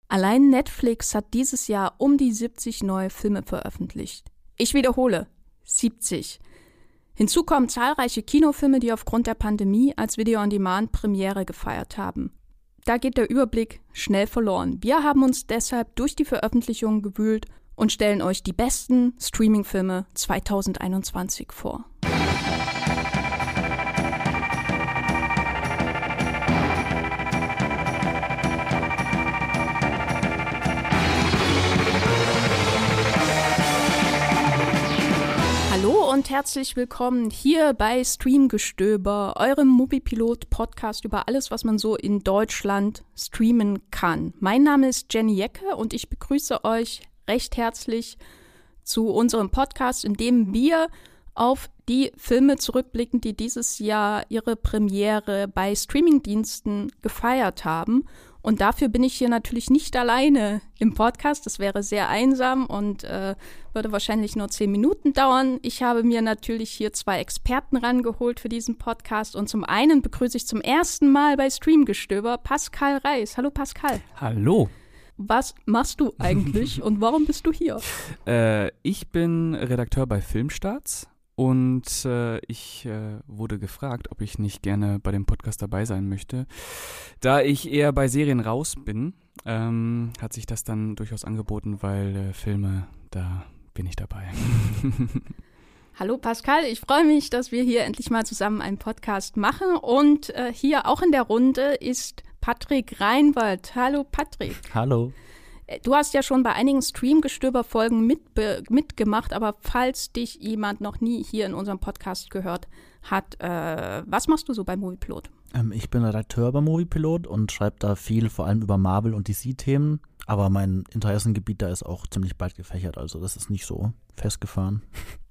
Allein Netflix hat dieses Jahr um die 70 neue Filme veröffentlicht. Ich wiederhole, 70. Hinzu kommen zahlreiche Kinofilme, die aufgrund der Pandemie als Video-on-Demand-Premiere gefeiert haben. Da geht der Überblick schnell verloren. Wir haben uns deshalb durch die Veröffentlichungen gewühlt und stellen euch die besten Streaming-Filme 2021 vor. Hallo und herzlich willkommen hier bei Streamgestöber, eurem Moviepilot-Podcast über alles, was man so in Deutschland streamen kann. Mein Name ist Jenny Jecke und ich begrüße euch recht herzlich zu unserem Podcast, in dem wir auf die Filme zurückblicken, die dieses Jahr ihre Premiere bei Streamingdiensten gefeiert haben. Und dafür bin ich hier natürlich nicht alleine im Podcast. Das wäre sehr einsam und würde wahrscheinlich nur 10 Minuten dauern. Ich habe mir natürlich hier 2 Experten rangeholt für diesen Podcast. Und zum einen begrüße ich zum ersten Mal bei Streamgestöber Pascal Reis. Hallo Pascal. Hallo. Was machst du eigentlich und warum bist du hier? Ich bin Redakteur bei Filmstarts. Und ich wurde gefragt, ob ich nicht gerne bei dem Podcast dabei sein möchte. Da ich eher bei Serien raus bin, hat sich das dann durchaus angeboten, weil Filme, da bin ich dabei. Hallo Pascal, ich freue mich, dass wir hier endlich mal zusammen einen Podcast machen. Und hier auch in der Runde ist Patrick Reinwald. Hallo Patrick. Hallo. Du hast ja schon bei einigen Streamgestöber-Folgen mitgemacht, aber falls dich jemand noch nie hier in unserem Podcast gehört hat, was machst du so bei Moviepilot? Ich bin Redakteur bei Moviepilot und schreibe da viel, vor allem über Marvel- und DC-Themen. Aber mein Interessengebiet da ist auch ziemlich breit gefächert, also das ist nicht so festgefahren.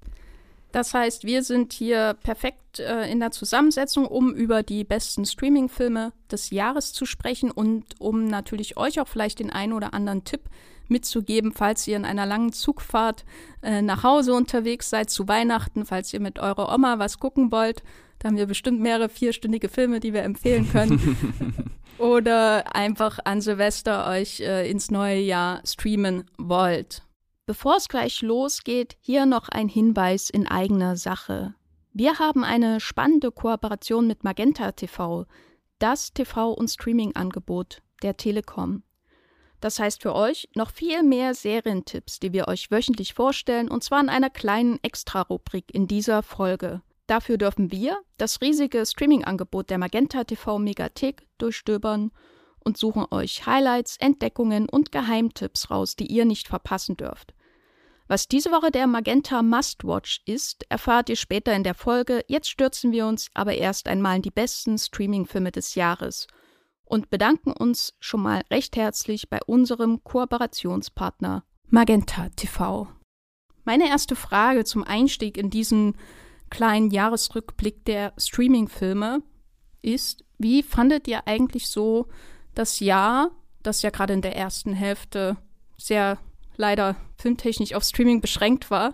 Das heißt, wir sind hier perfekt in der Zusammensetzung, um über die besten Streaming-Filme des Jahres zu sprechen und um natürlich euch auch vielleicht den einen oder anderen Tipp mitzugeben, falls ihr in einer langen Zugfahrt nach Hause unterwegs seid zu Weihnachten, falls ihr mit eurer Oma was gucken wollt. Da haben wir bestimmt mehrere 4-stündige Filme, die wir empfehlen können. Oder einfach an Silvester euch ins neue Jahr streamen wollt. Bevor es gleich losgeht, hier noch ein Hinweis in eigener Sache. Wir haben eine spannende Kooperation mit Magenta TV, das TV- und Streaming-Angebot der Telekom. Das heißt für euch noch viel mehr Serientipps, die wir euch wöchentlich vorstellen, und zwar in einer kleinen Extra-Rubrik in dieser Folge. Dafür dürfen wir das riesige Streaming-Angebot der Magenta TV Megathek durchstöbern und suchen euch Highlights, Entdeckungen und Geheimtipps raus, die ihr nicht verpassen dürft. Was diese Woche der Magenta Must-Watch ist, erfahrt ihr später in der Folge. Jetzt stürzen wir uns aber erst einmal in die besten Streaming-Filme des Jahres und bedanken uns schon mal recht herzlich bei unserem Kooperationspartner Magenta TV. Meine erste Frage zum Einstieg in diesen kleinen Jahresrückblick der Streaming-Filme ist: Wie fandet ihr eigentlich so das Jahr, das ja gerade in der ersten Hälfte sehr leider filmtechnisch auf Streaming beschränkt war,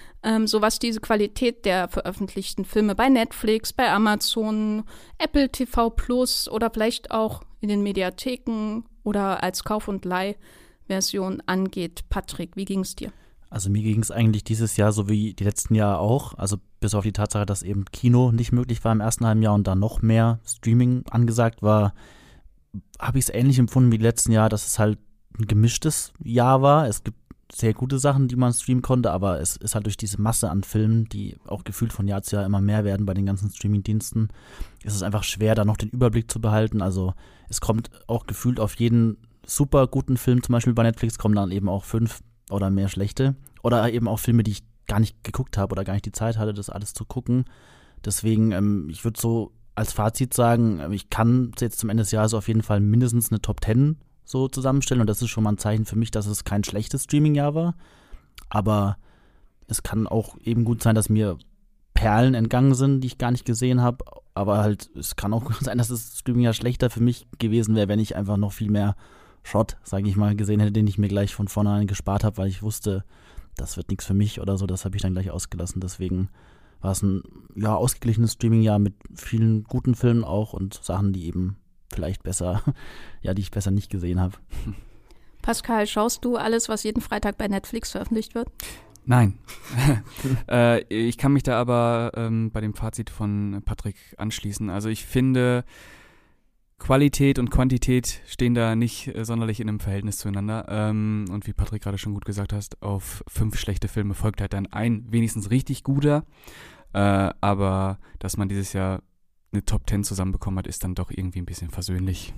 so was diese Qualität der veröffentlichten Filme bei Netflix, bei Amazon, Apple TV Plus oder vielleicht auch in den Mediatheken oder als Kauf- und Leihversion angeht. Patrick, wie ging es dir? Also mir ging es eigentlich dieses Jahr so wie die letzten Jahre auch, also bis auf die Tatsache, dass eben Kino nicht möglich war im ersten halben Jahr und dann noch mehr Streaming angesagt war, habe ich es ähnlich empfunden wie die letzten Jahre, dass es halt ein gemischtes Jahr war. Es gibt sehr gute Sachen, die man streamen konnte, aber es ist halt durch diese Masse an Filmen, die auch gefühlt von Jahr zu Jahr immer mehr werden bei den ganzen Streamingdiensten, ist es einfach schwer, da noch den Überblick zu behalten. Also es kommt auch gefühlt auf jeden super guten Film, zum Beispiel bei Netflix, kommen dann eben auch 5 oder mehr schlechte. Oder eben auch Filme, die ich gar nicht geguckt habe oder gar nicht die Zeit hatte, das alles zu gucken. Deswegen, ich würde so als Fazit sagen, ich kann jetzt zum Ende des Jahres auf jeden Fall mindestens eine Top 10 so zusammenstellen, und das ist schon mal ein Zeichen für mich, dass es kein schlechtes Streaming-Jahr war, aber es kann auch eben gut sein, dass mir Perlen entgangen sind, die ich gar nicht gesehen habe, aber halt, es kann auch sein, dass das Streaming-Jahr schlechter für mich gewesen wäre, wenn ich einfach noch viel mehr Schrott, sage ich mal, gesehen hätte, den ich mir gleich von vornherein gespart habe, weil ich wusste, das wird nichts für mich oder so, das habe ich dann gleich ausgelassen, deswegen war es ein ausgeglichenes Streaming-Jahr mit vielen guten Filmen auch und Sachen, die eben vielleicht besser, die ich besser nicht gesehen habe. Pascal, schaust du alles, was jeden Freitag bei Netflix veröffentlicht wird? Nein. Ich kann mich da aber bei dem Fazit von Patrick anschließen. Also ich finde, Qualität und Quantität stehen da nicht sonderlich in einem Verhältnis zueinander. Und wie Patrick gerade schon gut gesagt hast, auf 5 schlechte Filme folgt halt dann ein wenigstens richtig guter. Aber dass man dieses Jahr eine Top 10 zusammenbekommen hat, ist dann doch irgendwie ein bisschen versöhnlich.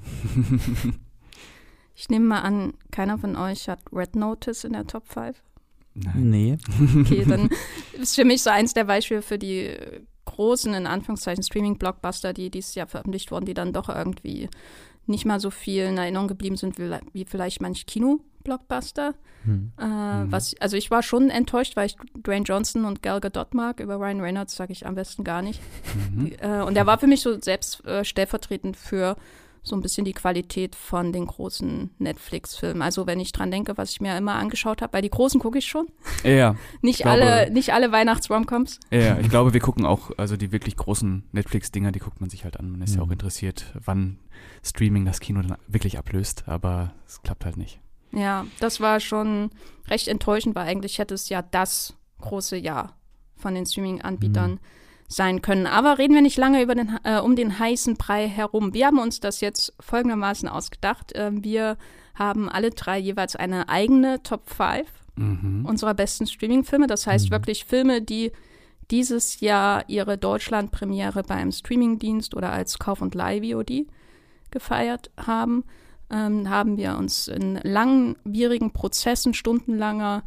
Ich nehme mal an, keiner von euch hat Red Notice in der Top 5? Nein. Nee. Okay, dann ist für mich so eins der Beispiele für die großen, in Anführungszeichen, Streaming-Blockbuster, die dieses Jahr veröffentlicht wurden, die dann doch irgendwie nicht mal so viel in Erinnerung geblieben sind wie vielleicht manch Kino-Blockbuster. Also ich war schon enttäuscht, weil ich Dwayne Johnson und Gal Gadot mag. Über Ryan Reynolds sage ich am besten gar nicht. Und er war für mich so selbst stellvertretend für so ein bisschen die Qualität von den großen Netflix-Filmen. Also wenn ich dran denke, was ich mir immer angeschaut habe, weil die großen gucke ich schon. Ja. Nicht alle Weihnachts-Romcoms. Ja, ich glaube, wir gucken auch, also die wirklich großen Netflix-Dinger, die guckt man sich halt an. Man ist ja auch interessiert, wann Streaming das Kino dann wirklich ablöst, aber es klappt halt nicht. Ja, das war schon recht enttäuschend, weil eigentlich hätte es ja das große Jahr von den Streaming-Anbietern sein können. Aber reden wir nicht lange um den heißen Brei herum. Wir haben uns das jetzt folgendermaßen ausgedacht. Wir haben alle 3 jeweils eine eigene Top 5 unserer besten Streaming-Filme. Das heißt wirklich Filme, die dieses Jahr ihre Deutschland-Premiere beim Streaming-Dienst oder als Kauf- und Leih-VOD gefeiert haben. Haben wir uns in langwierigen Prozessen, stundenlanger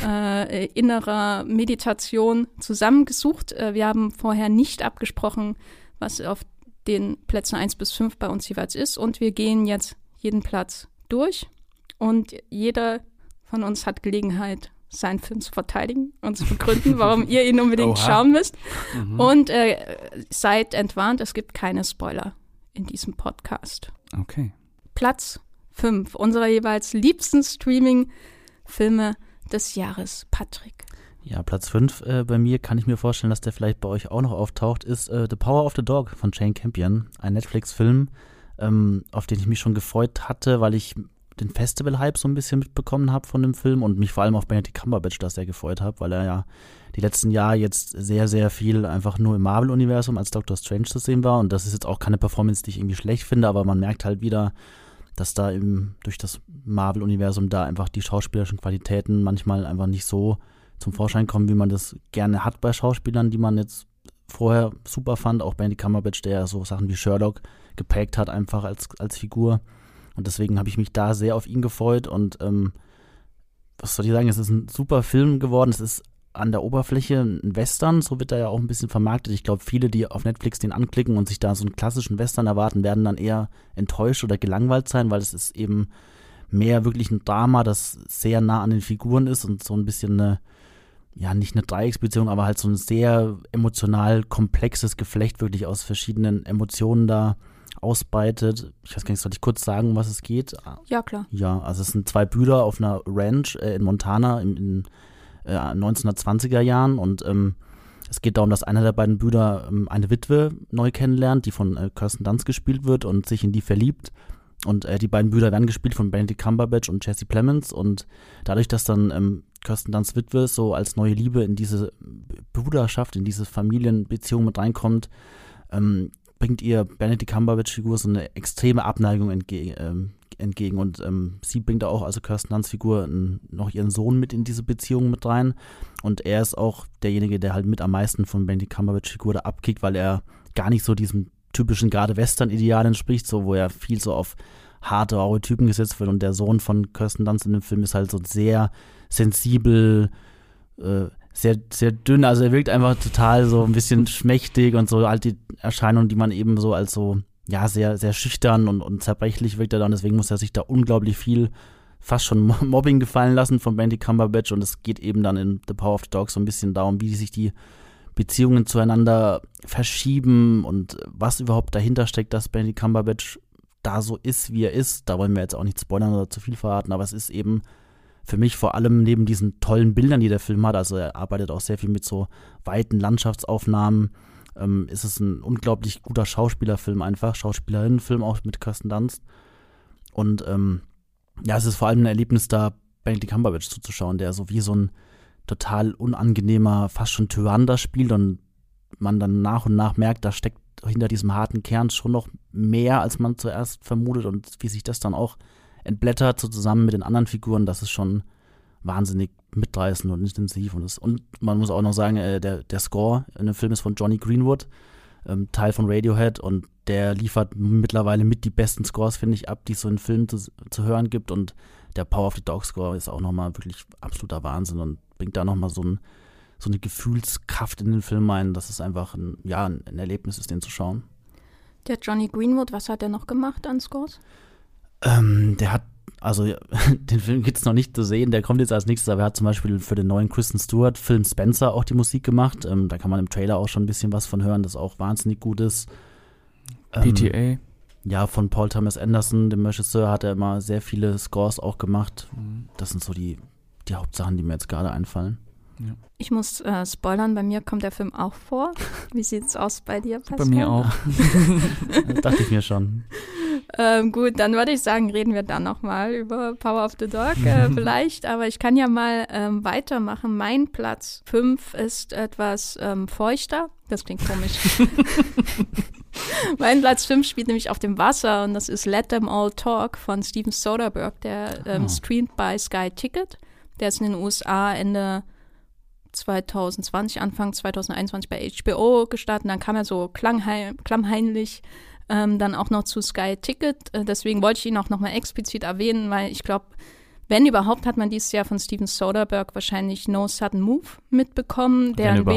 innerer Meditation zusammengesucht. Wir haben vorher nicht abgesprochen, was auf den Plätzen 1 bis 5 bei uns jeweils ist. Und wir gehen jetzt jeden Platz durch. Und jeder von uns hat Gelegenheit, seinen Film zu verteidigen und zu begründen, warum ihr ihn unbedingt schauen müsst. Und seid entwarnt, es gibt keine Spoiler in diesem Podcast. Okay. Platz 5 unserer jeweils liebsten Streaming-Filme des Jahres. Patrick. Ja, Platz 5 bei mir, kann ich mir vorstellen, dass der vielleicht bei euch auch noch auftaucht, ist The Power of the Dog von Jane Campion. Ein Netflix-Film, auf den ich mich schon gefreut hatte, weil ich den Festival-Hype so ein bisschen mitbekommen habe von dem Film und mich vor allem auf Benedict Cumberbatch da sehr gefreut habe, weil er ja die letzten Jahre jetzt sehr, sehr viel einfach nur im Marvel-Universum als Doctor Strange zu sehen war. Und das ist jetzt auch keine Performance, die ich irgendwie schlecht finde, aber man merkt halt wieder, dass da durch das Marvel-Universum da einfach die schauspielerischen Qualitäten manchmal einfach nicht so zum Vorschein kommen, wie man das gerne hat bei Schauspielern, die man jetzt vorher super fand. Auch Benedict Cumberbatch, der so Sachen wie Sherlock geprägt hat, einfach als Figur. Und deswegen habe ich mich da sehr auf ihn gefreut. Und was soll ich sagen, es ist ein super Film geworden. Es ist an der Oberfläche ein Western, so wird er ja auch ein bisschen vermarktet. Ich glaube, viele, die auf Netflix den anklicken und sich da so einen klassischen Western erwarten, werden dann eher enttäuscht oder gelangweilt sein, weil es ist eben mehr wirklich ein Drama, das sehr nah an den Figuren ist und so ein bisschen eine, ja, nicht eine Dreiecksbeziehung, aber halt so ein sehr emotional komplexes Geflecht wirklich aus verschiedenen Emotionen da ausbreitet. Ich weiß gar nicht, soll ich kurz sagen, um was es geht? Ja, klar. Ja, also es sind 2 Brüder auf einer Ranch in Montana in 1920er Jahren und es geht darum, dass einer der beiden Brüder eine Witwe neu kennenlernt, die von Kirsten Dunst gespielt wird und sich in die verliebt. Und die beiden Brüder werden gespielt von Benedict Cumberbatch und Jesse Plemons. Und dadurch, dass dann Kirsten Dunsts Witwe so als neue Liebe in diese Bruderschaft, in diese Familienbeziehung mit reinkommt, bringt ihr Benedict Cumberbatch-Figur so eine extreme Abneigung entgegen. Und sie bringt da auch, also Kirsten Dunsts Figur, noch ihren Sohn mit in diese Beziehung mit rein. Und er ist auch derjenige, der halt mit am meisten von Benedict Cumberbatch-Figur da abkickt, weil er gar nicht so diesem typischen gerade Western-Ideal entspricht, so wo er viel so auf harte, raue Typen gesetzt wird. Und der Sohn von Kirsten Dunst in dem Film ist halt so sehr sensibel, sehr, sehr dünn. Also er wirkt einfach total so ein bisschen schmächtig und so halt die Erscheinung, die man eben so als so, ja, sehr, sehr schüchtern und zerbrechlich wirkt er dann. Deswegen muss er sich da unglaublich viel, fast schon Mobbing gefallen lassen von Benedict Cumberbatch. Und es geht eben dann in The Power of the Dog so ein bisschen darum, wie sich die Beziehungen zueinander verschieben und was überhaupt dahinter steckt, dass Benedict Cumberbatch da so ist, wie er ist. Da wollen wir jetzt auch nicht spoilern oder zu viel verraten, aber es ist eben für mich vor allem neben diesen tollen Bildern, die der Film hat, also er arbeitet auch sehr viel mit so weiten Landschaftsaufnahmen, ist es ein unglaublich guter Schauspielerfilm einfach, Schauspielerinnenfilm auch mit Kirsten Dunst. Und Ja, es ist vor allem ein Erlebnis, da Benedict Cumberbatch zuzuschauen, der so wie so ein total unangenehmer, fast schon Tyrann da spielt und man dann nach und nach merkt, da steckt hinter diesem harten Kern schon noch mehr, als man zuerst vermutet und wie sich das dann auch entblättert, so zusammen mit den anderen Figuren, das ist schon wahnsinnig mitreißend und intensiv. Und man muss auch noch sagen, der Score in dem Film ist von Johnny Greenwood, Teil von Radiohead, und der liefert mittlerweile mit die besten Scores, finde ich, ab, die es so in Filmen zu hören gibt, und der Power of the Dog Score ist auch nochmal wirklich absoluter Wahnsinn und bringt da nochmal so eine Gefühlskraft in den Film ein, dass es einfach ein Erlebnis ist, den zu schauen. Der Johnny Greenwood, was hat der noch gemacht an Scores? Der hat, also den Film gibt es noch nicht zu sehen, der kommt jetzt als nächstes, aber er hat zum Beispiel für den neuen Kristen Stewart-Film Spencer auch die Musik gemacht. Da kann man im Trailer auch schon ein bisschen was von hören, das auch wahnsinnig gut ist. PTA. Ja, von Paul Thomas Anderson, dem Regisseur, hat er immer sehr viele Scores auch gemacht. Das sind so die Hauptsachen, die mir jetzt gerade einfallen. Ja. Ich muss spoilern, bei mir kommt der Film auch vor. Wie sieht es aus bei dir, Pascal? Bei mir auch. Das dachte ich mir schon. Gut, dann würde ich sagen, reden wir dann nochmal über Power of the Dog vielleicht. Aber ich kann ja mal weitermachen. Mein Platz 5 ist etwas feuchter. Das klingt komisch. Mein Platz 5 spielt nämlich auf dem Wasser und das ist Let Them All Talk von Steven Soderbergh, der streamt bei Sky Ticket. Der ist in den USA Ende 2020, Anfang 2021 bei HBO gestartet. Und dann kam er so klammheimlich dann auch noch zu Sky Ticket. Deswegen wollte ich ihn auch nochmal explizit erwähnen, weil ich glaube, wenn überhaupt, hat man dieses Jahr von Steven Soderbergh wahrscheinlich No Sudden Move mitbekommen, der in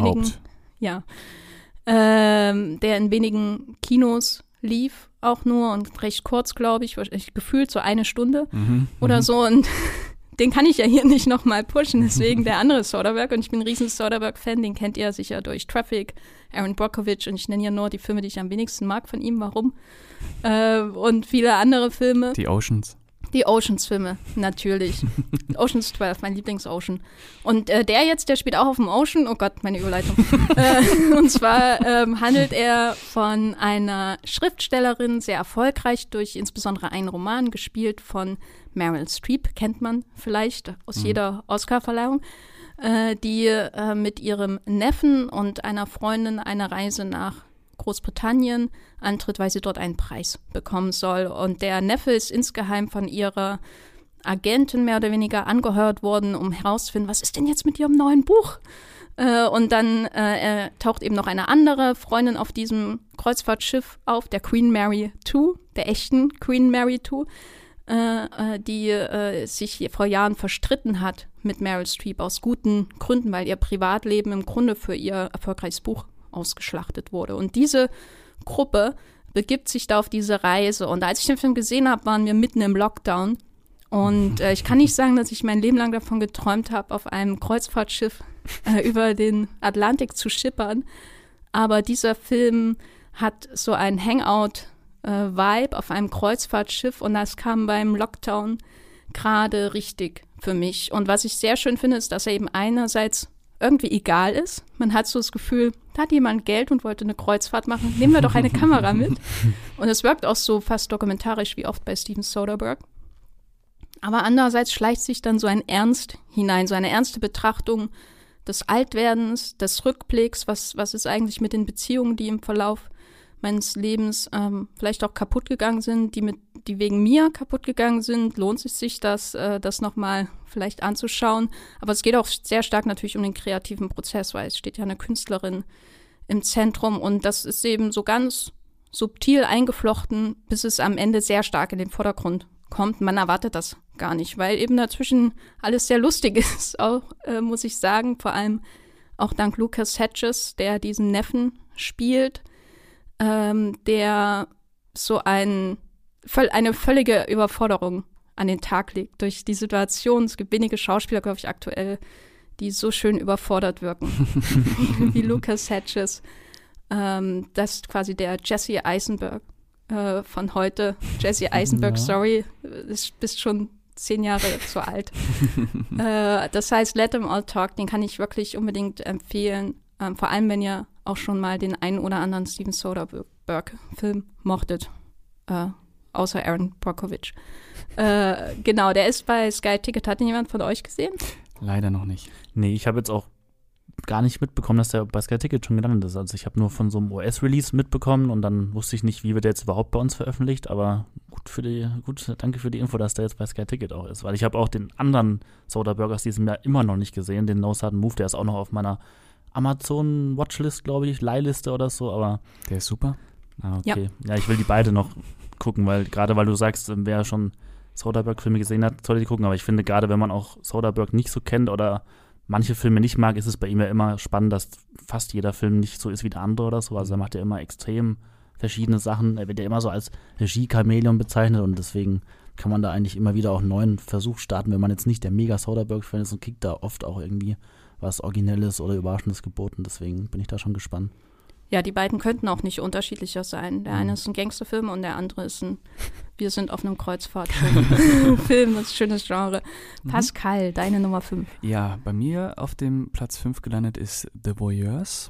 wenigen Kinos lief auch nur und recht kurz, glaube ich, gefühlt so eine Stunde oder so, und den kann ich ja hier nicht nochmal pushen, deswegen der andere Soderbergh, und ich bin ein riesen Soderbergh-Fan, den kennt ihr sicher durch Traffic, Aaron Brockovich, und ich nenne ja nur die Filme, die ich am wenigsten mag von ihm, warum, und viele andere Filme. Die Oceans. Die Oceans-Filme, natürlich. Oceans 12, mein Lieblings-Ocean. Und der spielt auch auf dem Ocean. Oh Gott, meine Überleitung. Und zwar handelt er von einer Schriftstellerin, sehr erfolgreich durch insbesondere einen Roman, gespielt von Meryl Streep, kennt man vielleicht aus jeder Oscar-Verleihung, die mit ihrem Neffen und einer Freundin eine Reise nach Großbritannien antritt, weil sie dort einen Preis bekommen soll. Und der Neffe ist insgeheim von ihrer Agentin mehr oder weniger angeheuert worden, um herauszufinden, was ist denn jetzt mit ihrem neuen Buch? Und dann taucht eben noch eine andere Freundin auf diesem Kreuzfahrtschiff auf, der Queen Mary II, der echten Queen Mary II, die sich vor Jahren verstritten hat mit Meryl Streep aus guten Gründen, weil ihr Privatleben im Grunde für ihr erfolgreiches Buch ausgeschlachtet wurde. Und diese Gruppe begibt sich da auf diese Reise. Und als ich den Film gesehen habe, waren wir mitten im Lockdown. Und ich kann nicht sagen, dass ich mein Leben lang davon geträumt habe, auf einem Kreuzfahrtschiff über den Atlantik zu schippern. Aber dieser Film hat so einen Hangout-Vibe auf einem Kreuzfahrtschiff. Und das kam beim Lockdown gerade richtig für mich. Und was ich sehr schön finde, ist, dass er eben einerseits irgendwie egal ist. Man hat so das Gefühl, da hat jemand Geld und wollte eine Kreuzfahrt machen. Nehmen wir doch eine Kamera mit. Und es wirkt auch so fast dokumentarisch wie oft bei Steven Soderbergh. Aber andererseits schleicht sich dann so ein Ernst hinein, so eine ernste Betrachtung des Altwerdens, des Rückblicks. Was ist eigentlich mit den Beziehungen, die im Verlauf meines Lebens vielleicht auch kaputt gegangen sind, die wegen mir kaputt gegangen sind? Lohnt es sich, das nochmal vielleicht anzuschauen? Aber es geht auch sehr stark natürlich um den kreativen Prozess, weil es steht ja eine Künstlerin im Zentrum und das ist eben so ganz subtil eingeflochten, bis es am Ende sehr stark in den Vordergrund kommt. Man erwartet das gar nicht, weil eben dazwischen alles sehr lustig ist, auch muss ich sagen, vor allem auch dank Lucas Hedges, der diesen Neffen spielt, der so eine völlige Überforderung an den Tag legt durch die Situation. Es gibt wenige Schauspieler, glaube ich, aktuell, die so schön überfordert wirken wie Lucas Hedges. Das ist quasi der Jesse Eisenberg von heute. Jesse Eisenberg, sorry, bist schon 10 Jahre zu alt. Das heißt, Let Them All Talk, den kann ich wirklich unbedingt empfehlen. Vor allem, wenn ihr auch schon mal den einen oder anderen Steven Soderbergh-Film mochtet. Außer Aaron Brockovich. Genau, der ist bei Sky Ticket. Hat ihn jemand von euch gesehen? Leider noch nicht. Nee, ich habe jetzt auch gar nicht mitbekommen, dass der bei Sky Ticket schon gelandet ist. Also ich habe nur von so einem US-Release mitbekommen und dann wusste ich nicht, wie wird der jetzt überhaupt bei uns veröffentlicht, aber danke für die Info, dass der jetzt bei Sky Ticket auch ist, weil ich habe auch den anderen Soderbergh aus diesem Jahr immer noch nicht gesehen, den No Sudden Move, der ist auch noch auf meiner Amazon-Watchlist, glaube ich, Leihliste oder so, aber Der ist super. okay. Ja, ich will die beide noch gucken, weil du sagst, wer schon Soderbergh-Filme gesehen hat, sollte die gucken, aber ich finde, gerade wenn man auch Soderbergh nicht so kennt oder manche Filme nicht mag, ist es bei ihm ja immer spannend, dass fast jeder Film nicht so ist wie der andere oder so. Also er macht ja immer extrem verschiedene Sachen. Er wird ja immer so als Regie-Chamäleon bezeichnet und deswegen kann man da eigentlich immer wieder auch einen neuen Versuch starten, wenn man jetzt nicht der mega Soderbergh-Fan ist und kriegt da oft auch irgendwie was Originelles oder Überraschendes geboten. Deswegen bin ich da schon gespannt. Ja, die beiden könnten auch nicht unterschiedlicher sein. Der eine ist ein Gangsterfilm und der andere ist Wir sind auf einem Kreuzfahrtfilm. Film, das ist ein schönes Genre. Pascal, deine Nummer 5. Ja, bei mir auf dem Platz 5 gelandet ist The Voyeurs.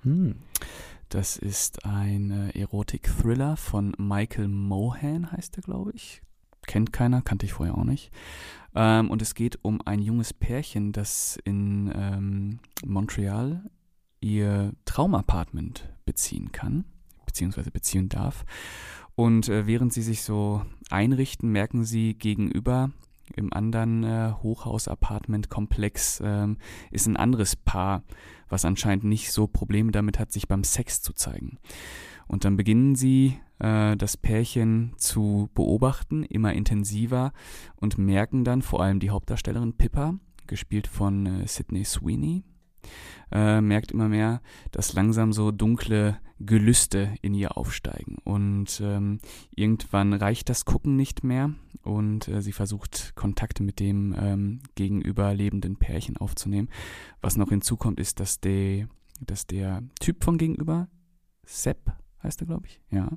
Das ist ein Erotik-Thriller von Michael Mohan, heißt er, glaube ich. Kennt keiner, kannte ich vorher auch nicht. Und es geht um ein junges Pärchen, das in Montreal ihr Traumapartment beziehen kann, beziehungsweise beziehen darf. Und während sie sich so einrichten, merken sie gegenüber im anderen Hochhaus-Apartment-Komplex ist ein anderes Paar, was anscheinend nicht so Probleme damit hat, sich beim Sex zu zeigen. Und dann beginnen sie, das Pärchen zu beobachten, immer intensiver und merken dann, vor allem die Hauptdarstellerin Pippa, gespielt von Sydney Sweeney, merkt immer mehr, dass langsam so dunkle Gelüste in ihr aufsteigen und irgendwann reicht das Gucken nicht mehr und sie versucht Kontakte mit dem gegenüber lebenden Pärchen aufzunehmen. Was noch hinzukommt, ist, dass der Typ von gegenüber, Sepp heißt er, glaube ich, ja,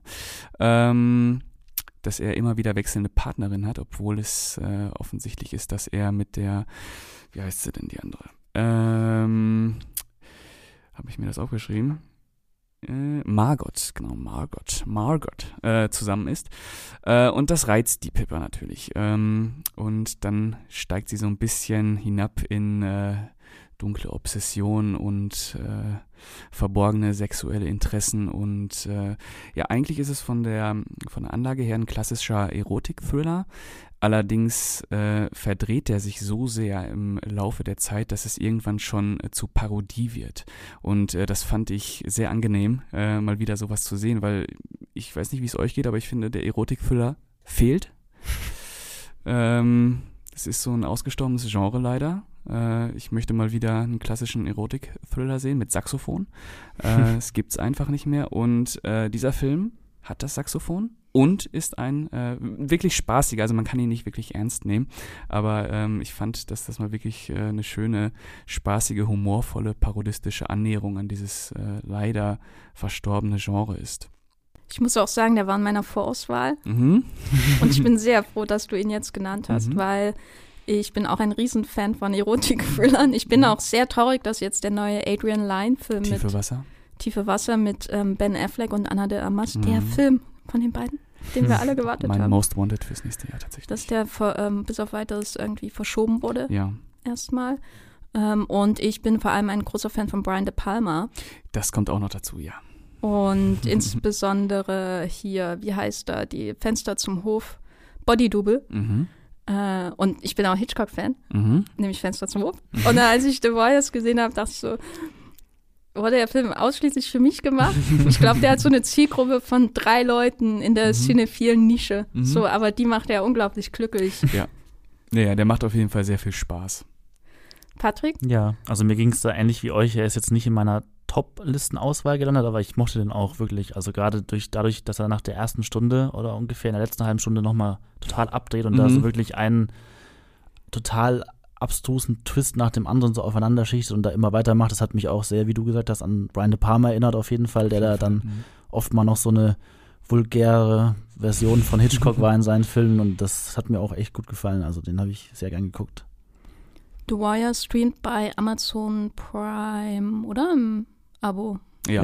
dass er immer wieder wechselnde Partnerin hat, obwohl es offensichtlich ist, dass er mit der, wie heißt sie denn die andere? Habe ich mir das aufgeschrieben? Margot zusammen ist. Und das reizt die Pippa natürlich. Und dann steigt sie so ein bisschen hinab in dunkle Obsession und verborgene sexuelle Interessen. Und ja, eigentlich ist es von der Anlage her ein klassischer Erotik-Thriller. Allerdings verdreht er sich so sehr im Laufe der Zeit, dass es irgendwann schon zu Parodie wird. Und das fand ich sehr angenehm, mal wieder sowas zu sehen, weil ich weiß nicht, wie es euch geht, aber ich finde, der Erotik-Thriller fehlt. Es ist so ein ausgestorbenes Genre leider. Ich möchte mal wieder einen klassischen Erotik-Thriller sehen mit Saxophon. Es gibt's einfach nicht mehr. Und dieser Film hat das Saxophon und ist ein wirklich spaßiger, also man kann ihn nicht wirklich ernst nehmen, aber ich fand, dass das mal wirklich eine schöne, spaßige, humorvolle, parodistische Annäherung an dieses leider verstorbene Genre ist. Ich muss auch sagen, der war in meiner Vorauswahl und ich bin sehr froh, dass du ihn jetzt genannt hast, weil ich bin auch ein Riesenfan von Erotik-Thrillern. Ich bin auch sehr traurig, dass jetzt der neue Adrian Lyne-Film Tiefe Wasser mit Ben Affleck und Ana de Armas, der Film von den beiden, den wir alle gewartet haben. Mein Most Wanted fürs nächste Jahr tatsächlich. Dass der bis auf Weiteres irgendwie verschoben wurde. Ja. Erstmal. Und ich bin vor allem ein großer Fan von Brian De Palma. Das kommt auch noch dazu, ja. Und insbesondere hier, wie heißt er, die Fenster zum Hof, Body Double. Und ich bin auch Hitchcock-Fan, nämlich Fenster zum Hof. Und dann, als ich The Voyeurs gesehen habe, dachte ich so, wurde der Film ausschließlich für mich gemacht? Ich glaube, der hat so eine Zielgruppe von 3 Leuten in der cinephilen Nische. So, aber die macht er unglaublich glücklich. Ja, der macht auf jeden Fall sehr viel Spaß. Patrick? Ja, also mir ging es da ähnlich wie euch. Er ist jetzt nicht in meiner Top-Listenauswahl gelandet, aber ich mochte den auch wirklich. Also gerade dadurch, dass er nach der ersten Stunde oder ungefähr in der letzten halben Stunde nochmal total abdreht und da so wirklich einen total abstrusen Twist nach dem anderen so aufeinander schichtet und da immer weitermacht. Das hat mich auch sehr, wie du gesagt hast, an Brian De Palma erinnert auf jeden Fall, der da dann oft mal noch so eine vulgäre Version von Hitchcock war in seinen Filmen und das hat mir auch echt gut gefallen. Also den habe ich sehr gern geguckt. The Wire streamt bei Amazon Prime, oder? Im Abo. Ja.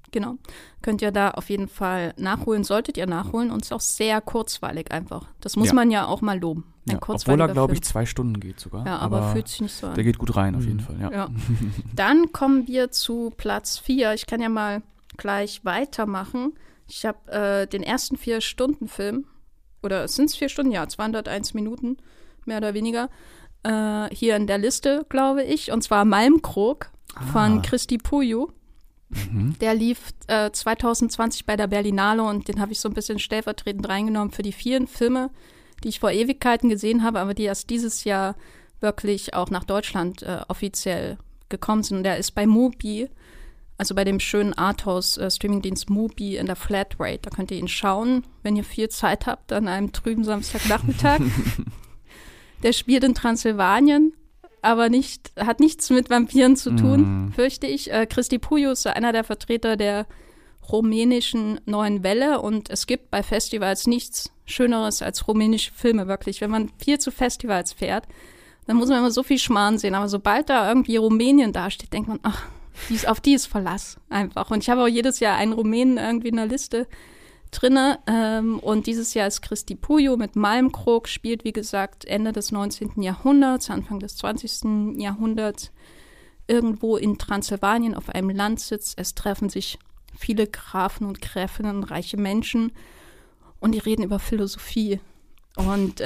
Genau. Könnt ihr da auf jeden Fall nachholen, solltet ihr nachholen und ist auch sehr kurzweilig einfach. Das muss man ja auch mal loben. Ja, obwohl er, glaube ich, 2 Stunden geht sogar. Ja, aber fühlt sich nicht so an. Der geht gut rein auf jeden Fall, ja. Dann kommen wir zu Platz 4. Ich kann ja mal gleich weitermachen. Ich habe den ersten 4-Stunden-Film, oder sind es 4 Stunden? Ja, 201 Minuten, mehr oder weniger, hier in der Liste, glaube ich. Und zwar Malmkrog von Christy Puju. Der lief 2020 bei der Berlinale und den habe ich so ein bisschen stellvertretend reingenommen für die vielen Filme, die ich vor Ewigkeiten gesehen habe, aber die erst dieses Jahr wirklich auch nach Deutschland offiziell gekommen sind. Und der ist bei Mubi, also bei dem schönen Arthouse-Streamingdienst Mubi in der Flatrate. Da könnt ihr ihn schauen, wenn ihr viel Zeit habt an einem trüben Samstagnachmittag. Der spielt in Transsilvanien, aber hat nichts mit Vampiren zu tun, fürchte ich. Christy Puju ist einer der Vertreter der rumänischen Neuen Welle und es gibt bei Festivals nichts Schöneres als rumänische Filme, wirklich. Wenn man viel zu Festivals fährt, dann muss man immer so viel Schmarrn sehen, aber sobald da irgendwie Rumänien dasteht, denkt man, ach, auf die ist Verlass einfach. Und ich habe auch jedes Jahr einen Rumänen irgendwie in der Liste drinne. Und dieses Jahr ist Christy Puju mit Malmkrog, spielt, wie gesagt, Ende des 19. Jahrhunderts, Anfang des 20. Jahrhunderts, irgendwo in Transsilvanien auf einem Landsitz. Es treffen sich viele Grafen und Gräfinnen, reiche Menschen und die reden über Philosophie. Und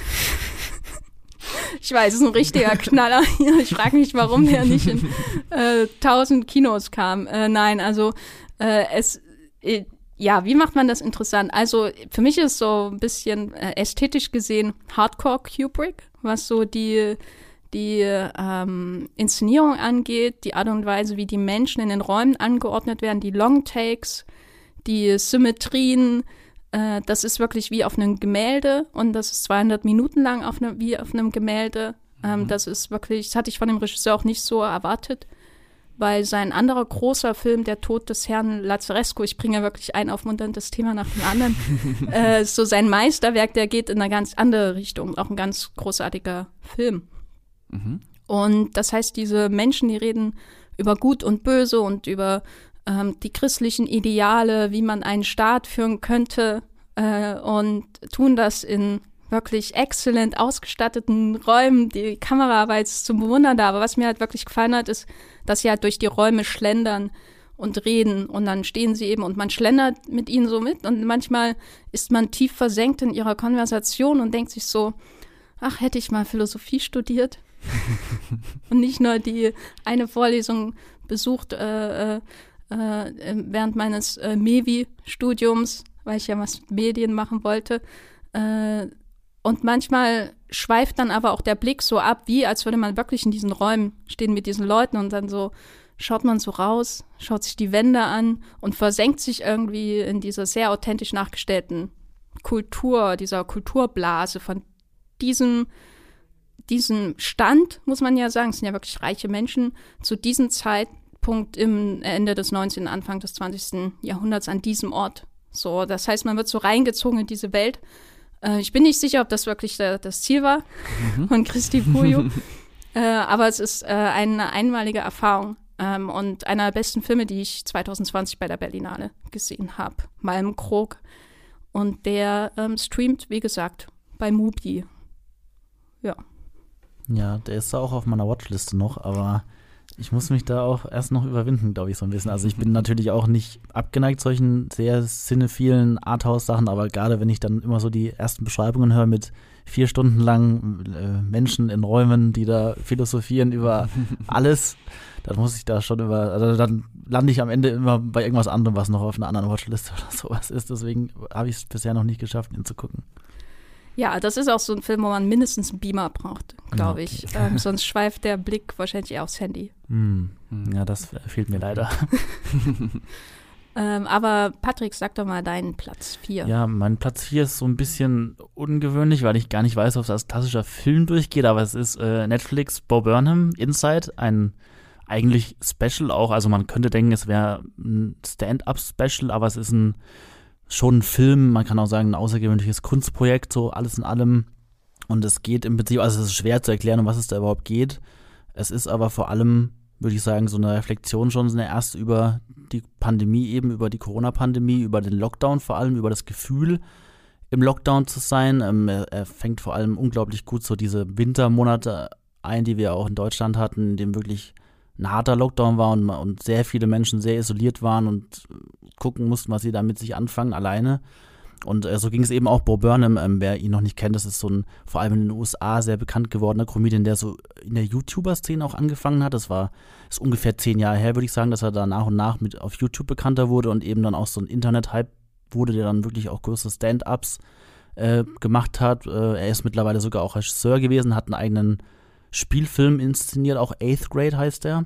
ich weiß, es ist ein richtiger Knaller hier. Ich frage mich, warum der nicht in 1000 Kinos kam. Nein, also wie macht man das interessant? Also für mich ist so ein bisschen ästhetisch gesehen Hardcore Kubrick, was so die Inszenierung angeht, die Art und Weise, wie die Menschen in den Räumen angeordnet werden, die Longtakes, die Symmetrien, das ist wirklich wie auf einem Gemälde und das ist 200 Minuten lang wie auf einem Gemälde. Das ist wirklich, das hatte ich von dem Regisseur auch nicht so erwartet, weil sein anderer großer Film, Der Tod des Herrn Lazarescu, ich bringe ja wirklich ein aufmunterndes Thema nach dem anderen, so sein Meisterwerk, der geht in eine ganz andere Richtung, auch ein ganz großartiger Film. Und das heißt, diese Menschen, die reden über Gut und Böse und über die christlichen Ideale, wie man einen Staat führen könnte und tun das in wirklich exzellent ausgestatteten Räumen. Die Kameraarbeit ist zum Bewundern da, aber was mir halt wirklich gefallen hat, ist, dass sie halt durch die Räume schlendern und reden und dann stehen sie eben und man schlendert mit ihnen so mit und manchmal ist man tief versenkt in ihrer Konversation und denkt sich so, ach, hätte ich mal Philosophie studiert und nicht nur die eine Vorlesung besucht während meines MEVI-Studiums, weil ich ja was mit Medien machen wollte. Und manchmal schweift dann aber auch der Blick so ab, wie als würde man wirklich in diesen Räumen stehen mit diesen Leuten und dann so schaut man so raus, schaut sich die Wände an und versenkt sich irgendwie in dieser sehr authentisch nachgestellten Kultur, dieser Kulturblase von diesem Stand, muss man ja sagen, es sind ja wirklich reiche Menschen, zu diesem Zeitpunkt im Ende des 19., Anfang des 20. Jahrhunderts an diesem Ort. So, das heißt, man wird so reingezogen in diese Welt. Ich bin nicht sicher, ob das wirklich das Ziel war von Christy Puju, aber es ist eine einmalige Erfahrung und einer der besten Filme, die ich 2020 bei der Berlinale gesehen habe, Malmkrog. Und der streamt, wie gesagt, bei Mubi. Ja. Ja, der ist da auch auf meiner Watchliste noch, aber ich muss mich da auch erst noch überwinden, glaube ich, so ein bisschen. Also ich bin natürlich auch nicht abgeneigt solchen sehr cinephilen Arthouse-Sachen, aber gerade wenn ich dann immer so die ersten Beschreibungen höre mit 4 Stunden lang Menschen in Räumen, die da philosophieren über alles, dann muss ich da schon also dann lande ich am Ende immer bei irgendwas anderem, was noch auf einer anderen Watchliste oder sowas ist. Deswegen habe ich es bisher noch nicht geschafft, ihn zu gucken. Ja, das ist auch so ein Film, wo man mindestens einen Beamer braucht, glaube ich. Sonst schweift der Blick wahrscheinlich eher aufs Handy. Ja, das fehlt mir leider. Aber Patrick, sag doch mal deinen Platz 4. Ja, mein Platz 4 ist so ein bisschen ungewöhnlich, weil ich gar nicht weiß, ob es als klassischer Film durchgeht, aber es ist Netflix Bo Burnham, Inside, ein eigentlich Special auch. Also man könnte denken, es wäre ein Stand-up-Special, aber es ist schon ein Film, man kann auch sagen, ein außergewöhnliches Kunstprojekt, so alles in allem. Und es geht im Prinzip, also es ist schwer zu erklären, um was es da überhaupt geht. Es ist aber vor allem würde ich sagen, so eine Reflexion schon erst über die Pandemie eben, über die Corona-Pandemie, über den Lockdown vor allem, über das Gefühl, im Lockdown zu sein. Er fängt vor allem unglaublich gut so diese Wintermonate ein, die wir auch in Deutschland hatten, in dem wirklich ein harter Lockdown war und sehr viele Menschen sehr isoliert waren und gucken mussten, was sie da mit sich anfangen, alleine. Und so ging es eben auch Bo Burnham, wer ihn noch nicht kennt, das ist so ein vor allem in den USA sehr bekannt gewordener Comedian, der so in der YouTuber-Szene auch angefangen hat. Das ist ungefähr 10 Jahre her, würde ich sagen, dass er da nach und nach mit auf YouTube bekannter wurde und eben dann auch so ein Internet-Hype wurde, der dann wirklich auch größere Stand-Ups gemacht hat. Er ist mittlerweile sogar auch Regisseur gewesen, hat einen eigenen Spielfilm inszeniert, auch Eighth Grade heißt der.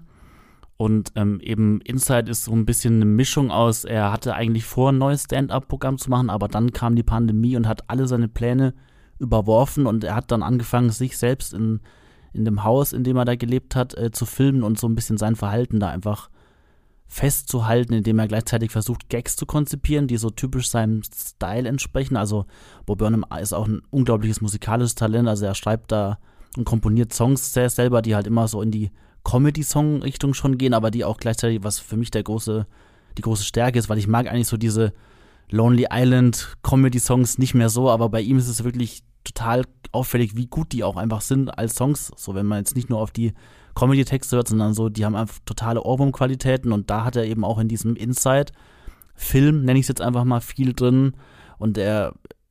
Und eben Inside ist so ein bisschen eine Mischung aus, er hatte eigentlich vor, ein neues Stand-Up-Programm zu machen, aber dann kam die Pandemie und hat alle seine Pläne überworfen und er hat dann angefangen, sich selbst in dem Haus, in dem er da gelebt hat, zu filmen und so ein bisschen sein Verhalten da einfach festzuhalten, indem er gleichzeitig versucht, Gags zu konzipieren, die so typisch seinem Style entsprechen. Also Bo Burnham ist auch ein unglaubliches musikalisches Talent, also er schreibt da und komponiert Songs sehr selber, die halt immer so in die Comedy-Song-Richtung schon gehen, aber die auch gleichzeitig, was für mich die große Stärke ist, weil ich mag eigentlich so diese Lonely Island Comedy-Songs nicht mehr so, aber bei ihm ist es wirklich total auffällig, wie gut die auch einfach sind als Songs, so wenn man jetzt nicht nur auf die Comedy-Texte hört, sondern so, die haben einfach totale Ohrwurm-Qualitäten und da hat er eben auch in diesem Inside-Film, nenne ich es jetzt einfach mal, viel drin und er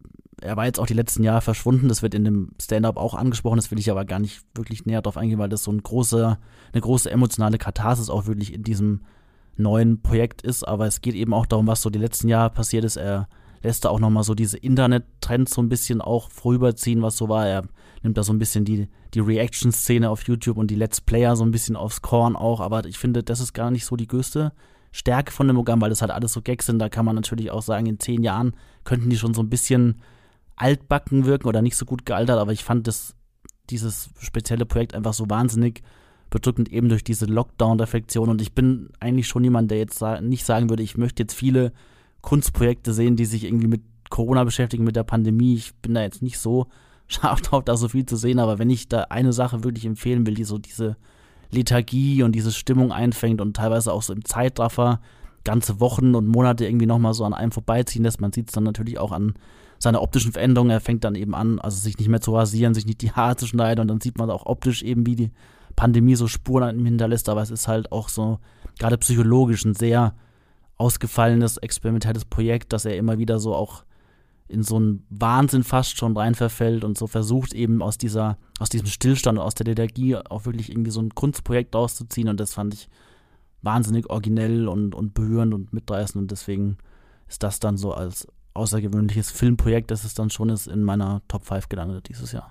war jetzt auch die letzten Jahre verschwunden, das wird in dem Stand-Up auch angesprochen, das will ich aber gar nicht wirklich näher drauf eingehen, weil das so eine große emotionale Katharsis auch wirklich in diesem neuen Projekt ist, aber es geht eben auch darum, was so die letzten Jahre passiert ist. Er lässt da auch nochmal so diese Internet-Trends so ein bisschen auch vorüberziehen, was so war. Er nimmt da so ein bisschen die Reaction-Szene auf YouTube und die Let's Player so ein bisschen aufs Korn auch, aber ich finde, das ist gar nicht so die größte Stärke von dem Programm, weil das halt alles so Gags sind. Da kann man natürlich auch sagen, in 10 Jahren könnten die schon so ein bisschen altbacken wirken oder nicht so gut gealtert, aber ich fand dieses spezielle Projekt einfach so wahnsinnig bedrückend, eben durch diese Lockdown-Reflexion und ich bin eigentlich schon jemand, der jetzt nicht sagen würde, ich möchte jetzt viele Kunstprojekte sehen, die sich irgendwie mit Corona beschäftigen, mit der Pandemie. Ich bin da jetzt nicht so scharf drauf, da so viel zu sehen, aber wenn ich da eine Sache wirklich empfehlen will, die so diese Lethargie und diese Stimmung einfängt und teilweise auch so im Zeitraffer ganze Wochen und Monate irgendwie nochmal so an einem vorbeiziehen lässt, man sieht es dann natürlich auch an seine optischen Veränderungen. Er fängt dann eben an, also sich nicht mehr zu rasieren, sich nicht die Haare zu schneiden und dann sieht man auch optisch eben, wie die Pandemie so Spuren an ihm hinterlässt, aber es ist halt auch so, gerade psychologisch ein sehr ausgefallenes, experimentelles Projekt, dass er immer wieder so auch in so einen Wahnsinn fast schon rein verfällt und so versucht eben aus diesem Stillstand und aus der Lethargie auch wirklich irgendwie so ein Kunstprojekt rauszuziehen und das fand ich wahnsinnig originell und berührend und mitreißend und deswegen ist das dann so als außergewöhnliches Filmprojekt, das es dann schon ist, in meiner Top 5 gelandet dieses Jahr.